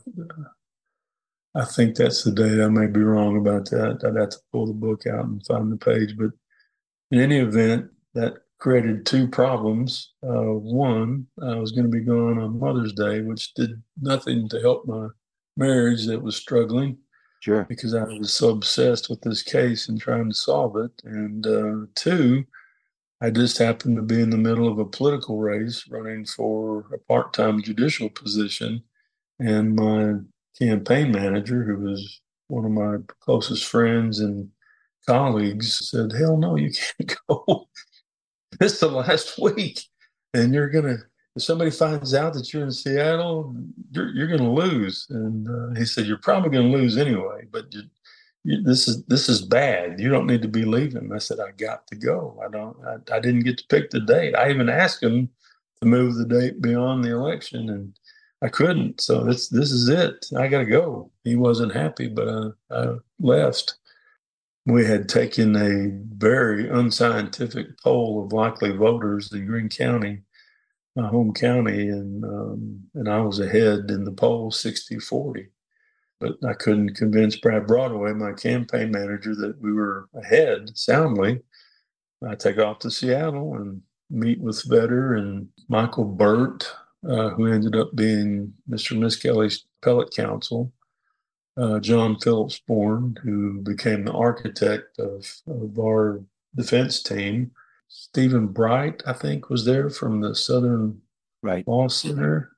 I think that's the date. I may be wrong about that. I'd have to pull the book out and find the page. But in any event, that created two problems. Uh, one, I was going to be gone on Mother's Day, which did nothing to help my marriage that was struggling. Sure. Because I was so obsessed with this case and trying to solve it. And uh, two, I just happened to be in the middle of a political race running for a part-time judicial position. And my campaign manager, who was one of my closest friends and colleagues, said, "Hell no, you can't go. This is the last week. And you're going to, if somebody finds out that you're in Seattle, you're, you're going to lose." And uh, he said, "You're probably going to lose anyway, but you, you, this is this is bad. You don't need to be leaving." I said, "I got to go. I don't. I, I didn't get to pick the date. I even asked him to move the date beyond the election, and I couldn't. So this this is it. I got to go." He wasn't happy, but uh, I left. We had taken a very unscientific poll of likely voters in Greene County, my home county, and um, and I was ahead in the poll sixty forty. But I couldn't convince Brad Broadway, my campaign manager, that we were ahead soundly. I take off to Seattle and meet with Vedder and Michael Burt, uh, who ended up being Mister Miskelly's appellate counsel, uh, John Phillips Bourne, who became the architect of, of our defense team. Stephen Bright, I think, was there from the Southern Right. Law Center.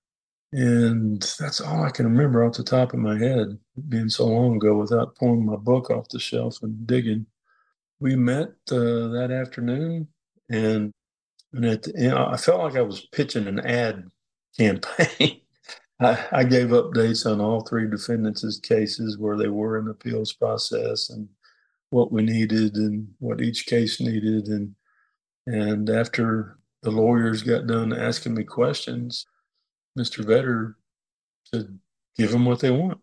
And that's all I can remember off the top of my head, being so long ago, without pulling my book off the shelf and digging. We met uh, that afternoon, and, and at the end, I felt like I was pitching an ad campaign. I, I gave updates on all three defendants' cases, where they were in the appeals process and what we needed and what each case needed. And and after the lawyers got done asking me questions, Mister Vedder said, "Give them what they want."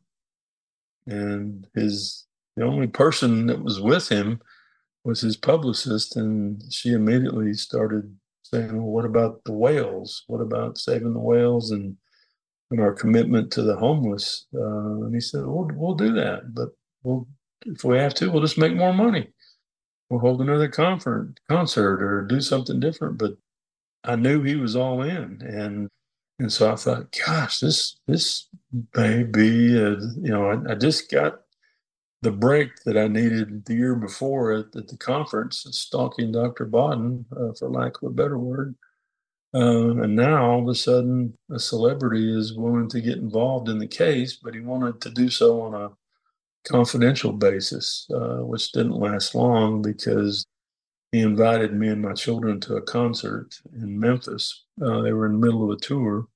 And his the only person that was with him was his publicist, and she immediately started saying, "Well, what about the whales? What about saving the whales and and our commitment to the homeless?" Uh, and he said, "We'll we'll do that, but we'll if we have to, we'll just make more money. We'll hold another conference concert or do something different." But I knew he was all in, and and so I thought, gosh, this this may be, a, you know, I, I just got the break that I needed the year before at, at the conference, stalking Doctor Bodden, uh, for lack of a better word. Uh, and now all of a sudden, a celebrity is willing to get involved in the case, but he wanted to do so on a confidential basis, uh, which didn't last long because he invited me and my children to a concert in Memphis. Uh, they were in the middle of a tour,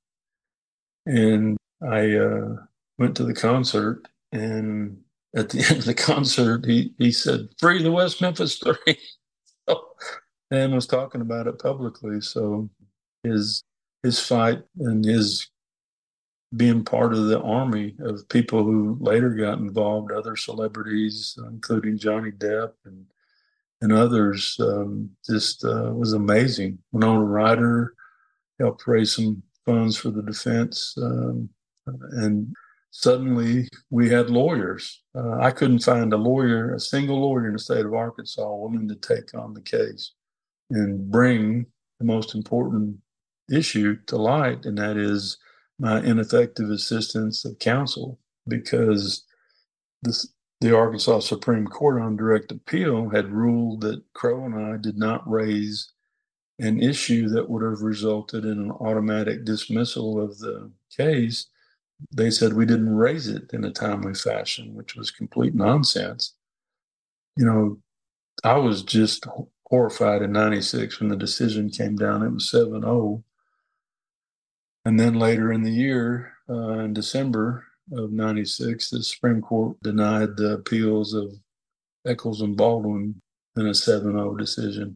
and I uh, went to the concert. And at the end of the concert, he he said, "Free the West Memphis Three," and was talking about it publicly. So his his fight and his being part of the army of people who later got involved, other celebrities, including Johnny Depp and and others, um, just uh, was amazing. Winona Ryder helped raise some funds for the defense, um, and suddenly we had lawyers. Uh, I couldn't find a lawyer, a single lawyer in the state of Arkansas willing to take on the case and bring the most important issue to light, and that is my ineffective assistance of counsel, because this, the Arkansas Supreme Court on direct appeal had ruled that Crow and I did not raise an issue that would have resulted in an automatic dismissal of the case. They said we didn't raise it in a timely fashion, which was complete nonsense. You know, I was just horrified in ninety-six when the decision came down. It was seven oh. And then later in the year, uh, in December of ninety-six, the Supreme Court denied the appeals of Echols and Baldwin in a seven oh decision.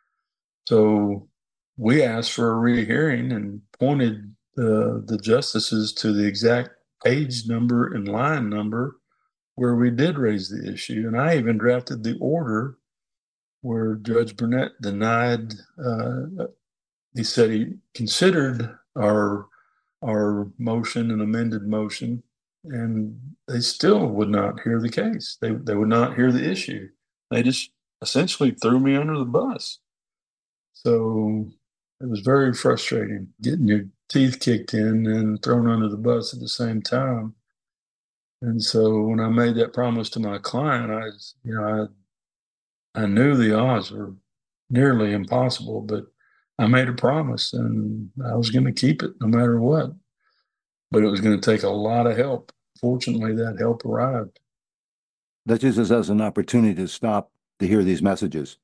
So we asked for a rehearing and pointed uh, the justices to the exact page number and line number where we did raise the issue. And I even drafted the order where Judge Burnett denied, uh, he said he considered our our motion, an amended motion, and they still would not hear the case. They they would not hear the issue. They just essentially threw me under the bus. So it was very frustrating, getting your teeth kicked in and thrown under the bus at the same time. And so when I made that promise to my client, I, you know, I, I knew the odds were nearly impossible, but I made a promise and I was going to keep it no matter what. But it was going to take a lot of help. Fortunately, that help arrived. That uses as an opportunity to stop to hear these messages.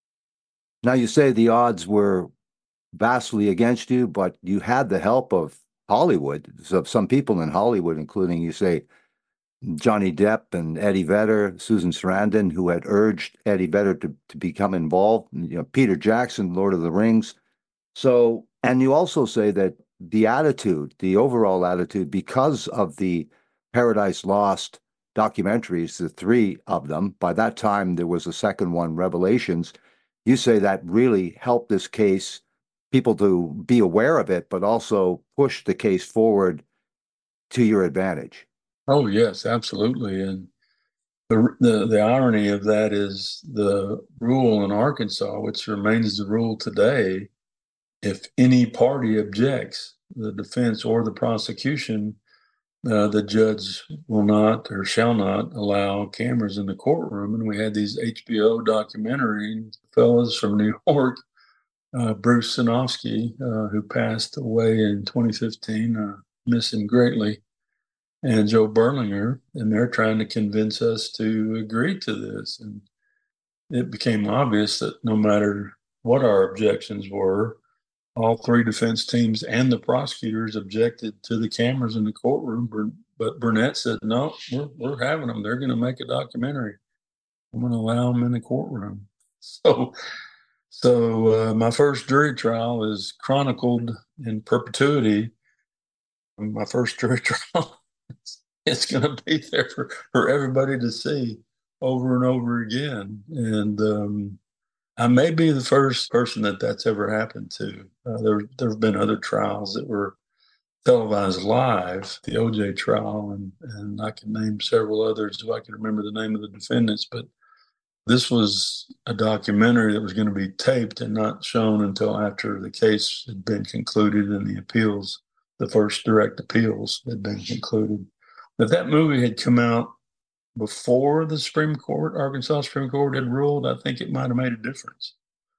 Now, you say the odds were vastly against you, but you had the help of Hollywood, of some people in Hollywood, including, you say, Johnny Depp and Eddie Vedder, Susan Sarandon, who had urged Eddie Vedder to, to become involved, you know, Peter Jackson, Lord of the Rings. So, and you also say that the attitude, the overall attitude, because of the Paradise Lost documentaries, the three of them, by that time there was a second one, Revelations, you say that really helped this case, people to be aware of it, but also push the case forward to your advantage. Oh, yes, absolutely. And the, the the irony of that is the rule in Arkansas, which remains the rule today, if any party objects, the defense or the prosecution, uh, the judge will not or shall not allow cameras in the courtroom. And we had these H B O documentary fellows from New York, uh, Bruce Sinofsky, uh, who passed away in twenty fifteen, uh, miss him greatly, and Joe Berlinger, and they're trying to convince us to agree to this. And it became obvious that no matter what our objections were, all three defense teams and the prosecutors objected to the cameras in the courtroom. But Burnett said, no, we're, we're having them. They're going to make a documentary. I'm going to allow them in the courtroom. So, so uh, my first jury trial is chronicled in perpetuity. My first jury trial, it's going to be there for, for everybody to see over and over again. And um, I may be the first person that that's ever happened to. Uh, there, there have been other trials that were televised live, the O J trial, and, and I can name several others if I can remember the name of the defendants. But this was a documentary that was going to be taped and not shown until after the case had been concluded and the appeals, the first direct appeals had been concluded. If that movie had come out before the Supreme Court, Arkansas Supreme Court had ruled, I think it might have made a difference.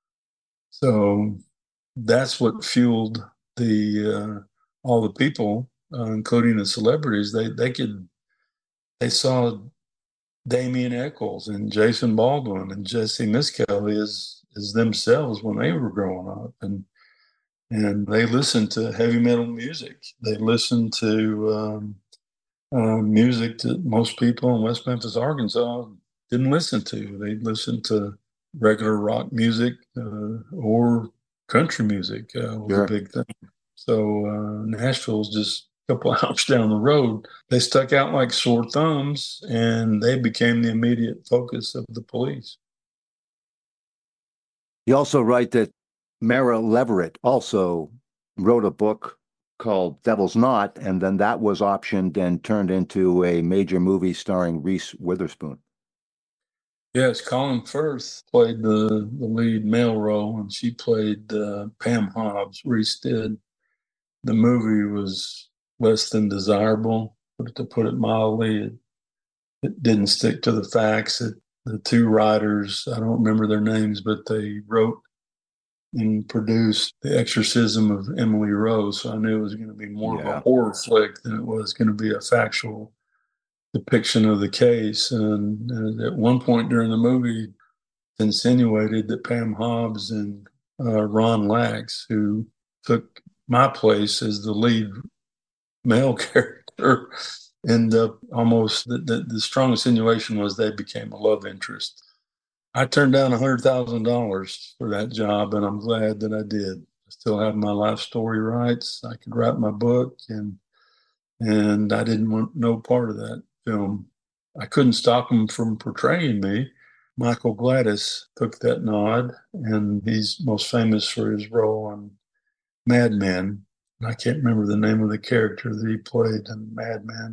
So that's what fueled the uh, all the people, uh, including the celebrities. They they could they saw Damien Eccles and Jason Baldwin and Jesse Miskelly as, as themselves when they were growing up. And and they listened to heavy metal music. They listened to um, uh, music that most people in West Memphis, Arkansas didn't listen to. They listened to regular rock music uh, or country music uh, was sure. a big thing. So uh, Nashville's just a couple hours down the road. They stuck out like sore thumbs, and they became the immediate focus of the police. You also write that Mara Leverett also wrote a book called Devil's Knot, and then that was optioned and turned into a major movie starring Reese Witherspoon. Yes, Colin Firth played the, the lead male role, and she played uh, Pam Hobbs. Reese did. The movie was less than desirable, but to put it mildly, it, it didn't stick to the facts. It, the two writers, I don't remember their names, but they wrote and produced The Exorcism of Emily Rose. So I knew it was going to be more yeah. of a horror flick than it was going to be a factual depiction of the case. And, and at one point during the movie, it's insinuated that Pam Hobbs and uh, Ron Lax, who took my place as the lead male character, end up almost, the, the, the strong insinuation was they became a love interest. I turned down one hundred thousand dollars for that job, and I'm glad that I did. I still have my life story rights. I could write my book, and and I didn't want no part of that film. I couldn't stop him from portraying me. Michael Gladys took that nod, and he's most famous for his role on Mad Men. I can't remember the name of the character that he played in Mad Men.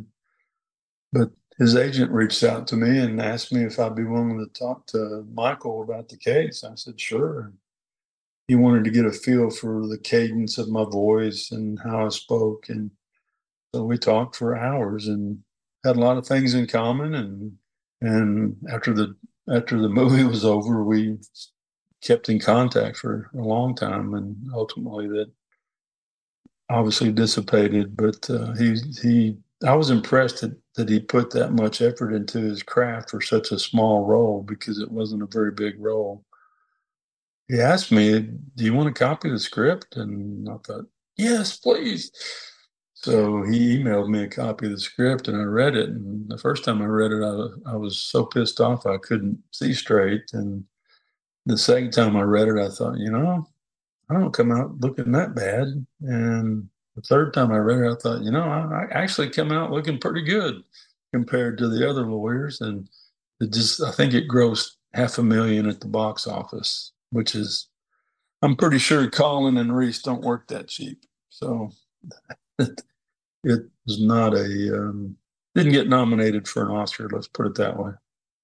But his agent reached out to me and asked me if I'd be willing to talk to Michael about the case. I said, sure. He wanted to get a feel for the cadence of my voice and how I spoke. And so we talked for hours and had a lot of things in common. And and after the after the movie was over, we kept in contact for a long time. And ultimately that obviously dissipated. But uh, he he I was impressed that, that he put that much effort into his craft for such a small role, because it wasn't a very big role. He asked me, do you want a copy of the script? And I thought, yes, please. So he emailed me a copy of the script, and I read it. And the first time I read it, I, I was so pissed off I couldn't see straight. And the second time I read it, I thought, you know, I don't come out looking that bad. And the third time I read it, I thought, you know, I, I actually come out looking pretty good compared to the other lawyers. And it just, I think it grossed half a million at the box office, which is, I'm pretty sure Colin and Reese don't work that cheap. So it, it was not a, um, didn't get nominated for an Oscar, let's put it that way.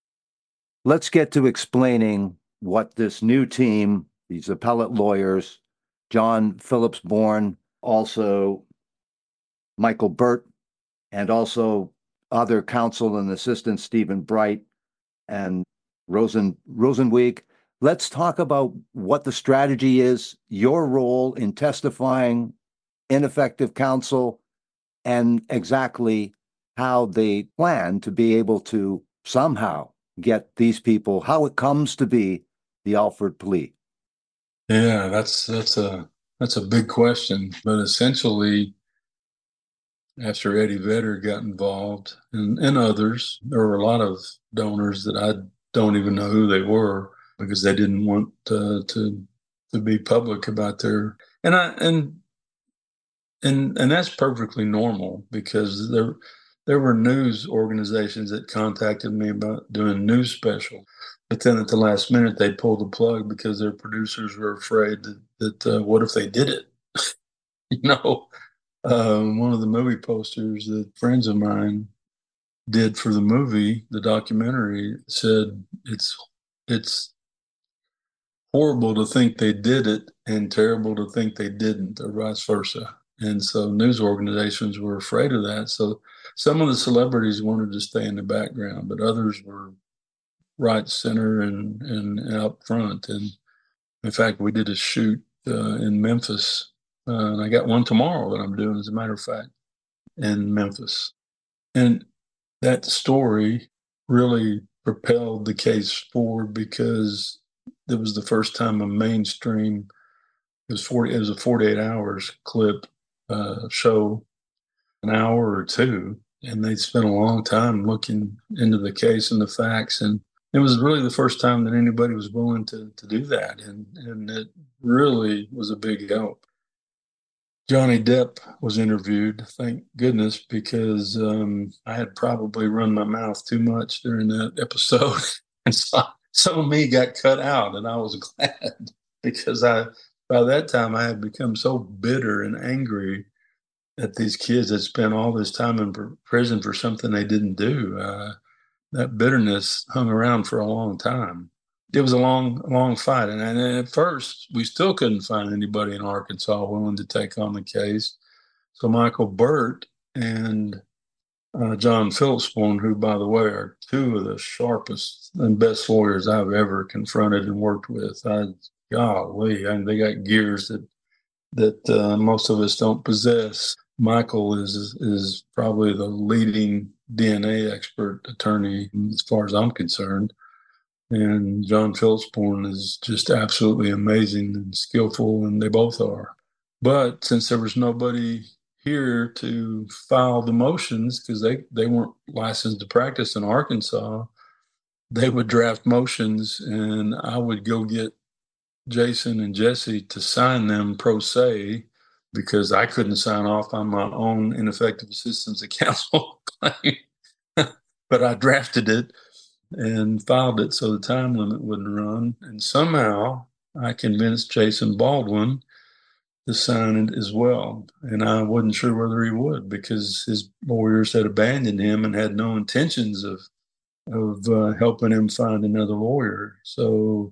Let's get to explaining what this new team, these appellate lawyers, John Phillips Bourne, also Michael Burt, and also other counsel and assistant Stephen Bright and Rosen Rosenweig. Let's talk about what the strategy is, your role in testifying, ineffective counsel, and exactly how they plan to be able to somehow get these people, how it comes to be the Alford plea. Yeah, that's that's a that's a big question. But essentially, after Eddie Vedder got involved and, and others, there were a lot of donors that I don't even know who they were, because they didn't want uh, to to be public about their and I and and and that's perfectly normal, because there there were news organizations that contacted me about doing news special, but then at the last minute they pulled the plug because their producers were afraid that, that uh, what if they did it? you know, um, one of the movie posters that friends of mine did for the movie, the documentary, said it's it's horrible to think they did it and terrible to think they didn't, or vice versa. And so news organizations were afraid of that. So some of the celebrities wanted to stay in the background, but others were right center and, and out front. And in fact, we did a shoot uh, in Memphis, uh, and I got one tomorrow that I'm doing, as a matter of fact, in Memphis. And that story really propelled the case forward because it was the first time a mainstream, it was forty, it was a forty-eight hours clip uh, show, an hour or two, and they'd spent a long time looking into the case and the facts. And it was really the first time that anybody was willing to, to do that. And, and it really was a big help. Johnny Depp was interviewed, thank goodness, because um, I had probably run my mouth too much during that episode. And so some of me got cut out, and I was glad because I, by that time, I had become so bitter and angry at these kids that spent all this time in pr- prison for something they didn't do. Uh, that bitterness hung around for a long time. It was a long, long fight. And, and at first, we still couldn't find anybody in Arkansas willing to take on the case. So Michael Burt and uh, John Phillipsborn, who, by the way, are two of the sharpest and best lawyers I've ever confronted and worked with. I, golly, I mean, they got gears that that uh, most of us don't possess. Michael is is probably the leading D N A expert attorney as far as I'm concerned. And John Phillipsborn is just absolutely amazing and skillful, and they both are. But since there was nobody here to file the motions, because they, they weren't licensed to practice in Arkansas, they would draft motions, and I would go get Jason and Jesse to sign them pro se, because I couldn't sign off on my own ineffective assistance of counsel claim. But I drafted it and filed it so the time limit wouldn't run. And somehow I convinced Jason Baldwin to sign it as well. And I wasn't sure whether he would, because his lawyers had abandoned him and had no intentions of of uh, helping him find another lawyer. So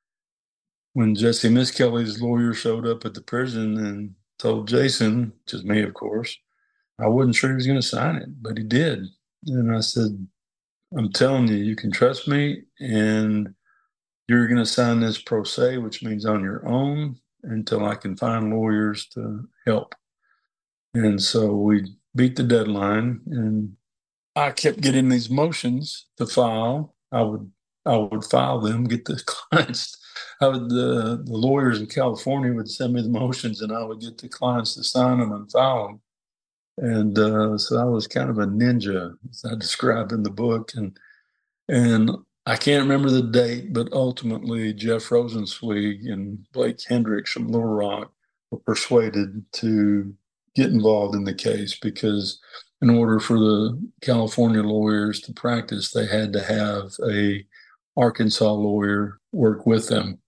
when Jesse Miskelly's lawyer showed up at the prison and told Jason, which is me, of course, I wasn't sure he was going to sign it, but he did. And I said, I'm telling you, you can trust me, and you're going to sign this pro se, which means on your own, until I can find lawyers to help. And so we beat the deadline, and I kept getting these motions to file. I would I would file them, get the clients. I would the, the lawyers in California would send me the motions, and I would get the clients to sign them and file them. And uh, so I was kind of a ninja, as I describe in the book. And and I can't remember the date, but ultimately Jeff Rosenzweig and Blake Hendricks from Little Rock were persuaded to get involved in the case, because in order for the California lawyers to practice, they had to have a Arkansas lawyer work with them.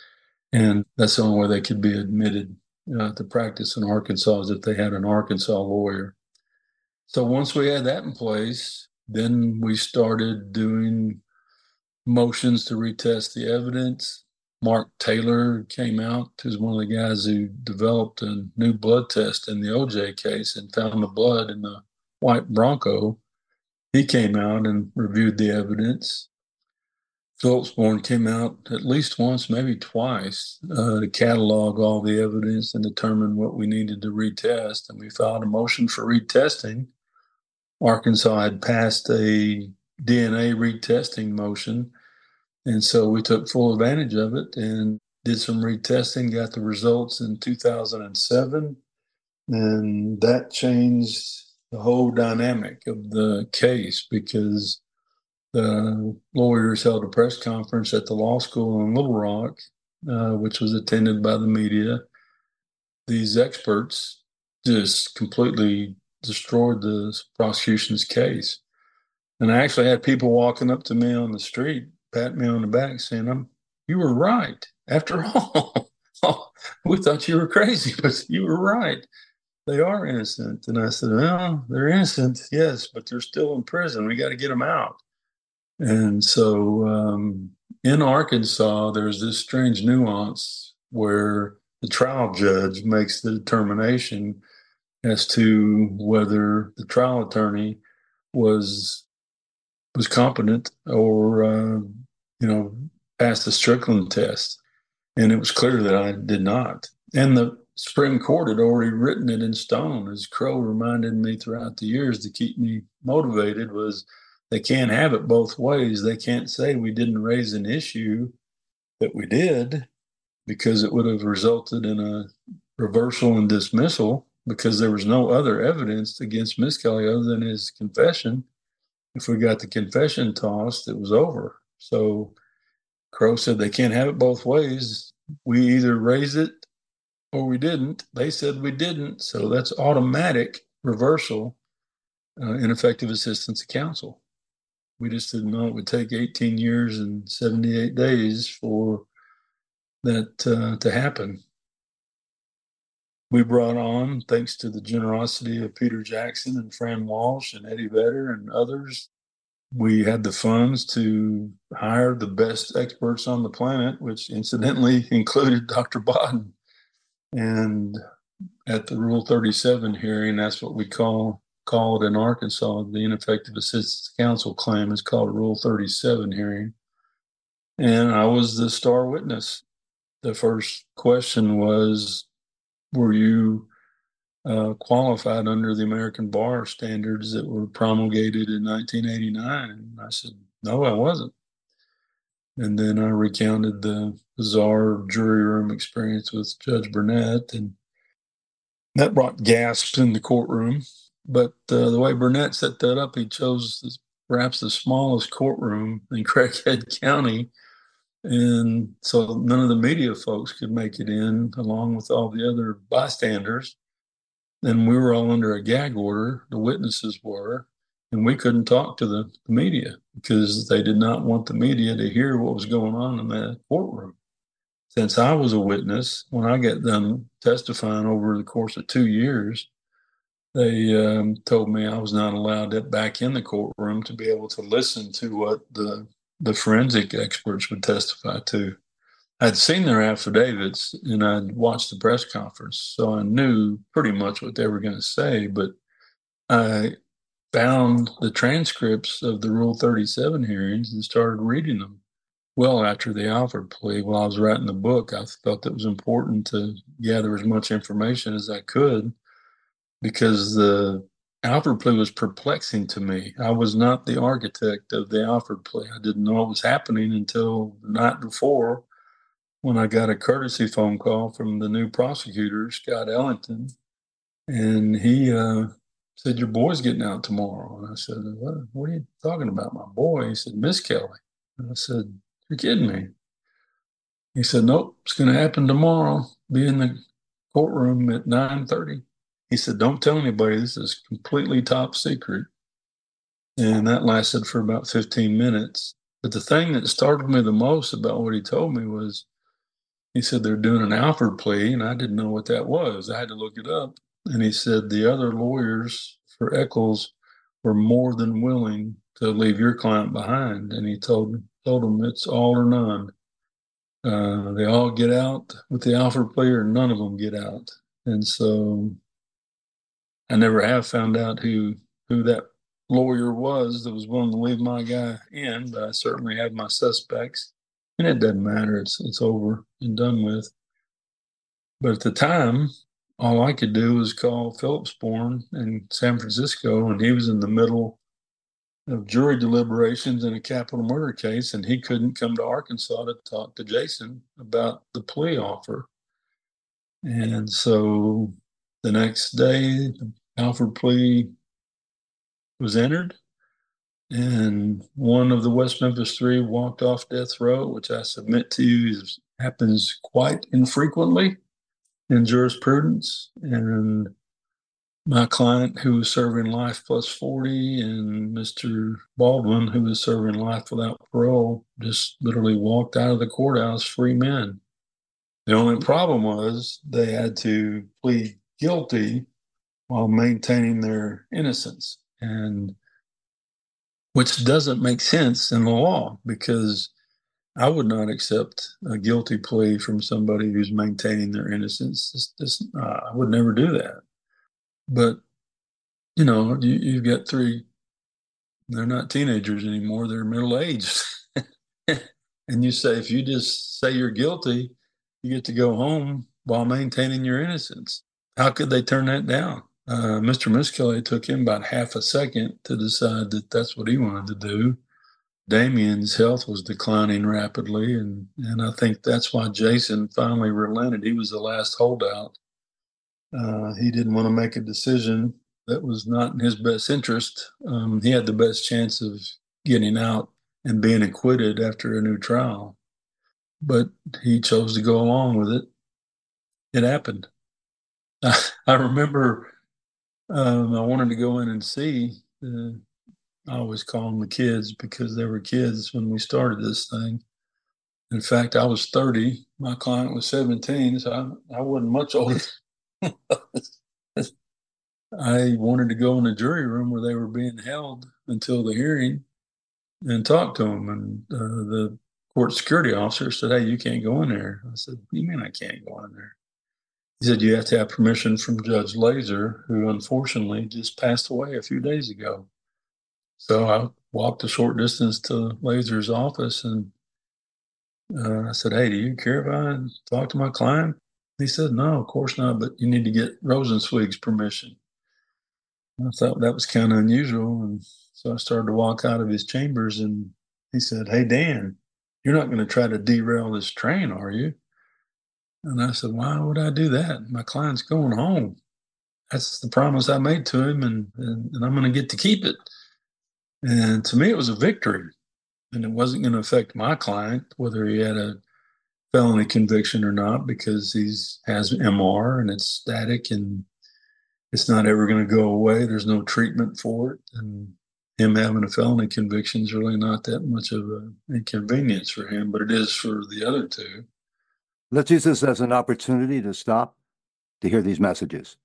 And that's the only way they could be admitted uh, to practice in Arkansas, is if they had an Arkansas lawyer. So once we had that in place, then we started doing motions to retest the evidence. Mark Taylor came out, who's one of the guys who developed a new blood test in the O J case and found the blood in the white Bronco. He came out and reviewed the evidence. Phillipsborn came out at least once, maybe twice, uh, to catalog all the evidence and determine what we needed to retest. And we filed a motion for retesting. Arkansas had passed a D N A retesting motion. And so we took full advantage of it and did some retesting, got the results in two thousand seven. And that changed the whole dynamic of the case, because the lawyers held a press conference at the law school in Little Rock, uh, which was attended by the media. These experts just completely destroyed the prosecution's case. And I actually had people walking up to me on the street, patting me on the back, saying, "I'm, you were right. After all, we thought you were crazy, but you were right. They are innocent." And I said, "Well, they're innocent, yes, but they're still in prison. We got to get them out." And so um, in Arkansas, there's this strange nuance where the trial judge makes the determination as to whether the trial attorney was was competent or, uh, you know, passed the Strickland test. And it was clear that I did not. And the Supreme Court had already written it in stone. As Crow reminded me throughout the years to keep me motivated, was they can't have it both ways. They can't say we didn't raise an issue that we did, because it would have resulted in a reversal and dismissal, because there was no other evidence against Misskelley other than his confession. If we got the confession tossed, it was over. So Crow said they can't have it both ways. We either raised it or we didn't. They said we didn't. So that's automatic reversal, uh, ineffective assistance of counsel. We just didn't know it would take eighteen years and seventy-eight days for that uh, to happen. We brought on, thanks to the generosity of Peter Jackson and Fran Walsh and Eddie Vedder and others, we had the funds to hire the best experts on the planet, which incidentally included Doctor Bodden. And at the Rule thirty-seven hearing, that's what we call call it in Arkansas. The ineffective assistance of counsel claim is called a Rule thirty-seven hearing. And I was the star witness. The first question was, were you uh, qualified under the American Bar standards that were promulgated in nineteen eighty-nine? And I said, no, I wasn't. And then I recounted the bizarre jury room experience with Judge Burnett, and that brought gasps in the courtroom. But uh, the way Burnett set that up, he chose this, perhaps the smallest courtroom in Craighead County. And so none of the media folks could make it in, along with all the other bystanders. And we were all under a gag order, the witnesses were, and we couldn't talk to the, the media because they did not want the media to hear what was going on in that courtroom. Since I was a witness, when I got done testifying over the course of two years, they um, told me I was not allowed to back in the courtroom to be able to listen to what the the forensic experts would testify to. I'd seen their affidavits and I'd watched the press conference, so I knew pretty much what they were going to say, but I found the transcripts of the Rule thirty-seven hearings and started reading them. Well, after the Alford plea, while I was writing the book, I felt it was important to gather as much information as I could, because the Alford plea was perplexing to me. I was not the architect of the Alford plea. I didn't know what was happening until the night before, when I got a courtesy phone call from the new prosecutor, Scott Ellington, and he uh, said, your boy's getting out tomorrow. And I said, what, what are you talking about, my boy? He said, Misskelley. And I said, you're kidding me. He said, nope, it's going to happen tomorrow. Be in the courtroom at nine thirty. He said, don't tell anybody, this is completely top secret. And that lasted for about fifteen minutes. But the thing that startled me the most about what he told me was, he said they're doing an Alford plea, and I didn't know what that was. I had to look it up. And he said the other lawyers for Eccles were more than willing to leave your client behind. And he told, told them it's all or none. Uh, they all get out with the Alford plea, or none of them get out. And so I never have found out who who that lawyer was that was willing to leave my guy in, but I certainly have my suspects. And it doesn't matter. It's it's over and done with. But at the time, all I could do was call Philip Sporn in San Francisco, and he was in the middle of jury deliberations in a capital murder case, and he couldn't come to Arkansas to talk to Jason about the plea offer. And so the next day, the Alford plea was entered, and one of the West Memphis Three walked off death row, which I submit to you is, happens quite infrequently in jurisprudence. And my client, who was serving life plus forty, and Mister Baldwin, who was serving life without parole, just literally walked out of the courthouse free men. The only problem was they had to plead guilty while maintaining their innocence, and which doesn't make sense in the law, because I would not accept a guilty plea from somebody who's maintaining their innocence. It's, it's, uh, I would never do that. But, you know, you, you've got three, they're not teenagers anymore, they're middle-aged. And you say, if you just say you're guilty, you get to go home while maintaining your innocence. How could they turn that down? Uh, Mister Miskelly took him about half a second to decide that that's what he wanted to do. Damien's health was declining rapidly, and, and I think that's why Jason finally relented. He was the last holdout. Uh, he didn't want to make a decision that was not in his best interest. Um, he had the best chance of getting out and being acquitted after a new trial, but he chose to go along with it. It happened. I, I remember um, I wanted to go in and see. Uh, I always call them the kids because they were kids when we started this thing. In fact, I was thirty. My client was seventeen, so I, I wasn't much older. I wanted to go in the jury room where they were being held until the hearing and talk to them. And uh, the court security officer said, "Hey, you can't go in there." I said, "What do you mean I can't go in there?" He said, "You have to have permission from Judge Laser, who unfortunately just passed away a few days ago." So I walked a short distance to Laser's office and uh, I said, "Hey, do you care if I talk to my client?" He said, "No, of course not, but you need to get Rosenzweig's permission." I thought that was kind of unusual. And so I started to walk out of his chambers and he said, "Hey, Dan, you're not going to try to derail this train, are you?" And I said, "Why would I do that? My client's going home. That's the promise I made to him, and, and, and I'm going to get to keep it." And to me, it was a victory. And it wasn't going to affect my client, whether he had a felony conviction or not, because he's has M R and it's static and it's not ever going to go away. There's no treatment for it. And him having a felony conviction is really not that much of an inconvenience for him, but it is for the other two. Let's use this as an opportunity to stop to hear these messages.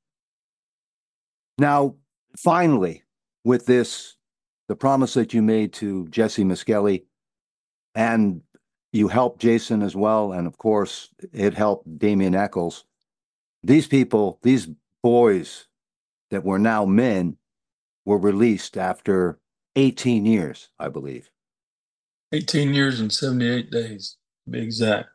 Now, finally, with this, the promise that you made to Jesse Miskelly, and you helped Jason as well, and of course, it helped Damien Echols. These people, these boys that were now men, were released after eighteen years, I believe. eighteen years and seventy-eight days, to be exact.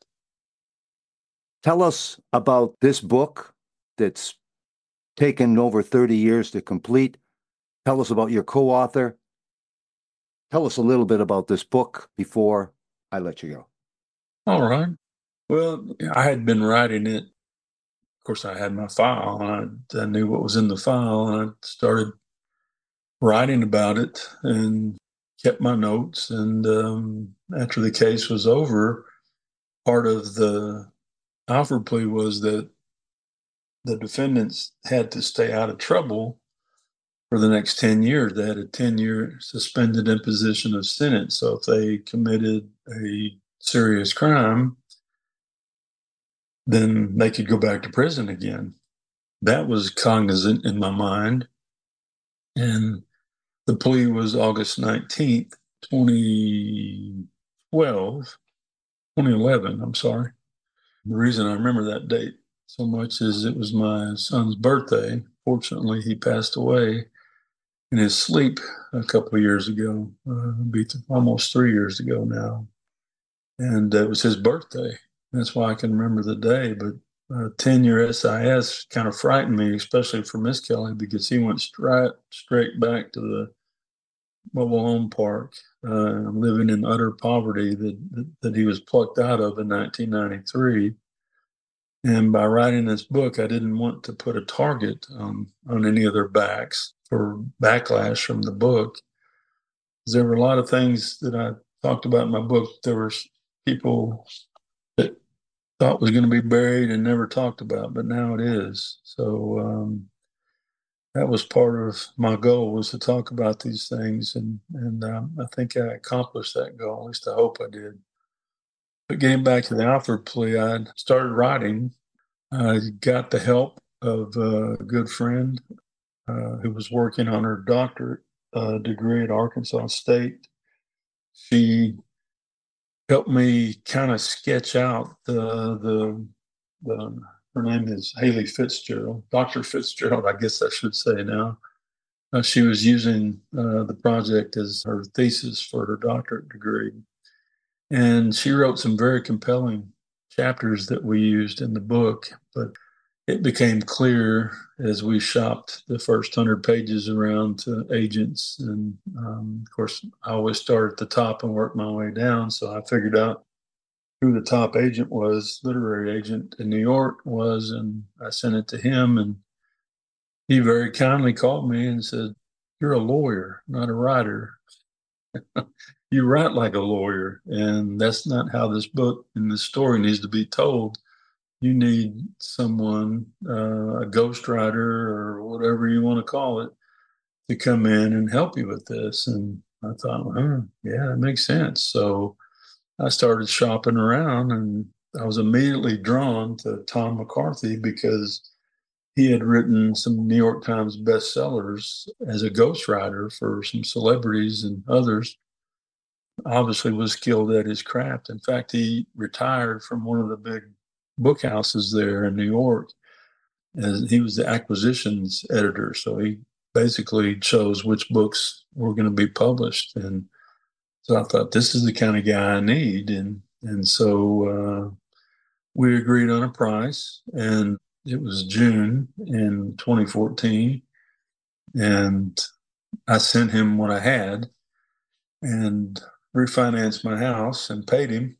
Tell us about this book that's taken over thirty years to complete. Tell us about your co-author. Tell us a little bit about this book before I let you go. All right. Well, I had been writing it. Of course, I had my file, and I, I knew what was in the file, and I started writing about it and kept my notes. And um, after the case was over, part of the Alford plea was that the defendants had to stay out of trouble for the next ten years. They had a ten-year suspended imposition of sentence. So if they committed a serious crime, then they could go back to prison again. That was cognizant in my mind. And the plea was August nineteenth, twenty twelve, twenty eleven, I'm sorry. The reason I remember that date so much is it was my son's birthday. Fortunately, he passed away in his sleep a couple of years ago, uh, be almost three years ago now. And it was his birthday. That's why I can remember the day. But uh, ten-year S I S kind of frightened me, especially for Miskelly, because he went straight straight back to the mobile home park, uh, living in utter poverty that, that that he was plucked out of in nineteen ninety-three. And by writing this book, I didn't want to put a target um, on any of their backs for backlash from the book. There were a lot of things that I talked about in my book. There were people that thought was going to be buried and never talked about, but now it is. So um, that was part of my goal, was to talk about these things. And, and um, I think I accomplished that goal. At least I hope I did. But getting back to the Alford plea, I started writing. I got the help of a good friend uh, who was working on her doctorate uh, degree at Arkansas State. She helped me kind of sketch out the, the, the, her name is Haley Fitzgerald, Doctor Fitzgerald, I guess I should say now. Uh, she was using uh, the project as her thesis for her doctorate degree. And she wrote some very compelling chapters that we used in the book. But it became clear as we shopped the first hundred pages around to agents. And um, of course, I always start at the top and work my way down. So I figured out who the top agent was, literary agent in New York was, and I sent it to him. And he very kindly called me and said, "You're a lawyer, not a writer. You write like a lawyer. And that's not how this book and this story needs to be told. You need someone, uh, a ghostwriter or whatever you want to call it, to come in and help you with this." And I thought, well, yeah, that makes sense. So I started shopping around, and I was immediately drawn to Tom McCarthy because he had written some New York Times bestsellers as a ghostwriter for some celebrities and others. Obviously was skilled at his craft. In fact, he retired from one of the big book houses there in New York, as he was the acquisitions editor. So he basically chose which books were going to be published. And so I thought, this is the kind of guy I need. And, and so uh, we agreed on a price, and it was June in twenty fourteen. And I sent him what I had and refinanced my house and paid him.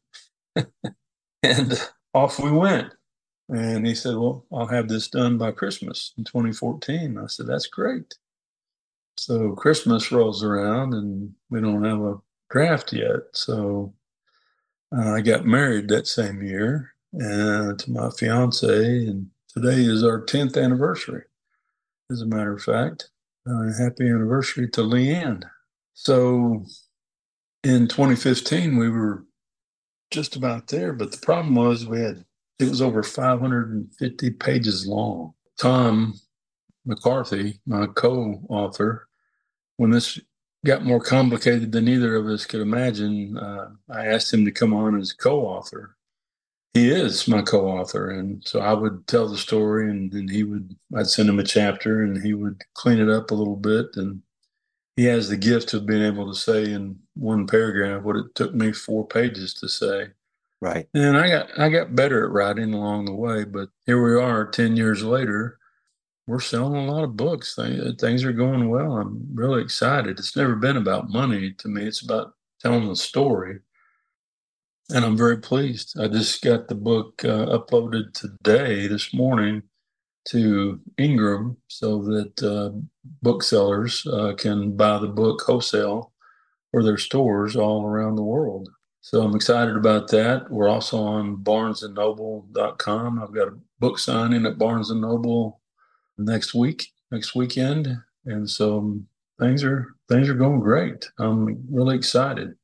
And off we went. And he said, "Well, I'll have this done by Christmas in twenty fourteen. I said, "That's great." So Christmas rolls around and we don't have a draft yet. So uh, I got married that same year uh, to my fiance, and today is our tenth anniversary, as a matter of fact. Uh, happy anniversary to Leanne. So in twenty fifteen, we were just about there, but the problem was we had, it was over five hundred fifty pages long. Tom McCarthy, my co-author, when this got more complicated than either of us could imagine, uh, I asked him to come on as co-author. He is my co-author, and so I would tell the story, and then he would, I'd send him a chapter, and he would clean it up a little bit. And he has the gift of being able to say in one paragraph what it took me four pages to say. Right. And I got I got better at writing along the way, but here we are ten years later. We're selling a lot of books. Things are going well. I'm really excited. It's never been about money to me. It's about telling the story. And I'm very pleased. I just got the book uh, uploaded today, this morning, to Ingram so that uh, booksellers uh, can buy the book wholesale for their stores all around the world. So I'm excited about that. We're also on barnes and noble dot com. I've got a book signing at Barnes and Noble next week, next weekend. And so things are things are going great. I'm really excited.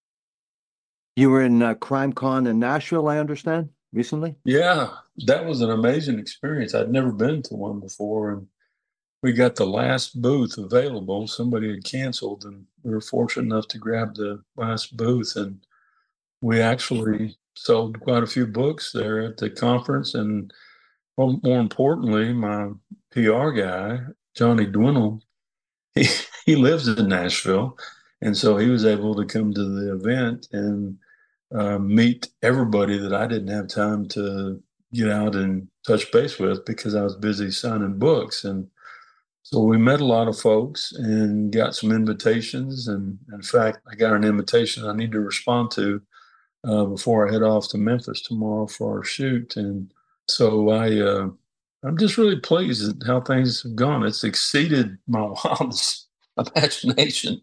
You were in uh, CrimeCon in Nashville, I understand, recently? Yeah, that was an amazing experience. I'd never been to one before, and we got the last booth available. Somebody had canceled, and we were fortunate enough to grab the last booth, and we actually sold quite a few books there at the conference. And well, more importantly, my P R guy, Johnny Dwinnell, he, he lives in Nashville. And so he was able to come to the event and uh, meet everybody that I didn't have time to get out and touch base with because I was busy signing books. And so we met a lot of folks and got some invitations. And in fact, I got an invitation I need to respond to uh, before I head off to Memphis tomorrow for our shoot. And so I, uh, I'm just really pleased at how things have gone. It's exceeded my wildest imagination.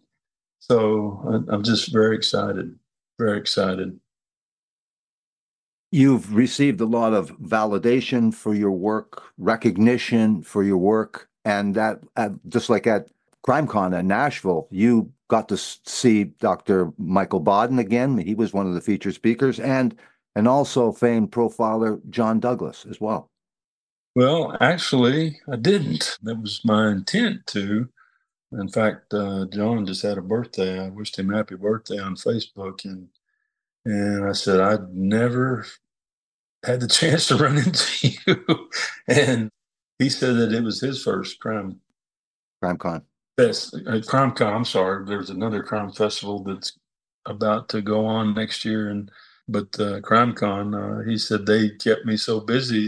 So I'm just very excited, very excited. You've received a lot of validation for your work, recognition for your work, and that uh, just like at CrimeCon in Nashville, you got to see Doctor Michael Baden again. He was one of the featured speakers, and and also famed profiler John Douglas as well. Well, actually, I didn't. That was my intent to. In fact, uh, John just had a birthday. I wished him happy birthday on Facebook, and and I said I'd never had the chance to run into you. And he said that it was his first crime CrimeCon. Yes, uh, CrimeCon. I'm sorry. There's another crime festival that's about to go on next year, and but uh, CrimeCon. Uh, he said they kept me so busy that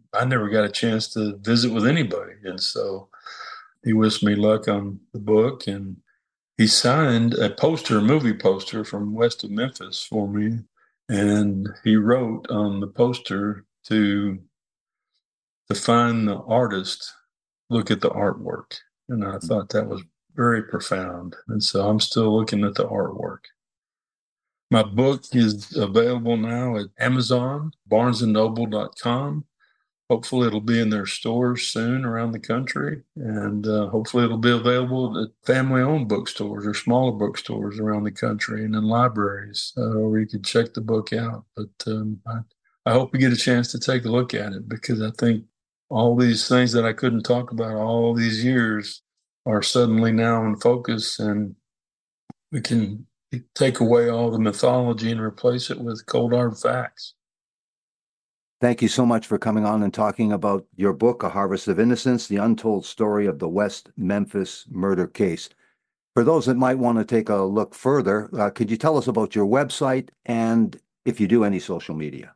I never got a chance to visit with anybody. And so he wished me luck on the book, and he signed a poster, a movie poster from west of Memphis for me. And he wrote on the poster to, to find the artist, look at the artwork. And I thought that was very profound. And so I'm still looking at the artwork. My book is available now at Amazon, barnes and noble dot com. Hopefully it'll be in their stores soon around the country. And uh, hopefully it'll be available at family-owned bookstores or smaller bookstores around the country and in libraries uh, where you can check the book out. But um, I, I hope we get a chance to take a look at it, because I think all these things that I couldn't talk about all these years are suddenly now in focus, and we can take away all the mythology and replace it with cold hard facts. Thank you so much for coming on and talking about your book, A Harvest of Innocence, the untold story of the West Memphis murder case. For those that might want to take a look further, uh, could you tell us about your website and if you do any social media?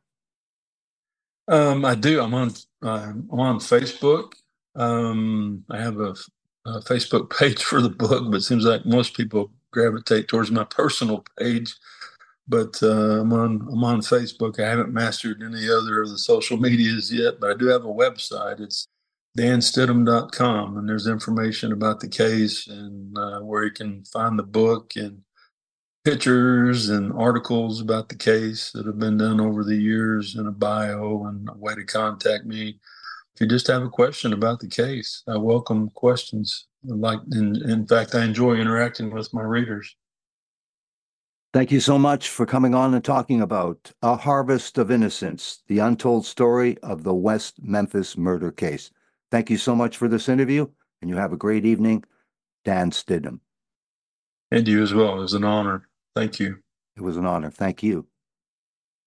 Um, I do. I'm on, uh, I'm on Facebook. Um, I have a, a Facebook page for the book, but it seems like most people gravitate towards my personal page. But uh, I'm on I'm on Facebook. I haven't mastered any other of the social medias yet, but I do have a website. It's dan stidham dot com, and there's information about the case and uh, where you can find the book and pictures and articles about the case that have been done over the years, and a bio and a way to contact me. If you just have a question about the case, I welcome questions. Like, in, in fact, I enjoy interacting with my readers. Thank you so much for coming on and talking about A Harvest of Innocence, the untold story of the West Memphis murder case. Thank you so much for this interview, and you have a great evening. Dan Stidham. And you as well. It was an honor. Thank you. It was an honor. Thank you.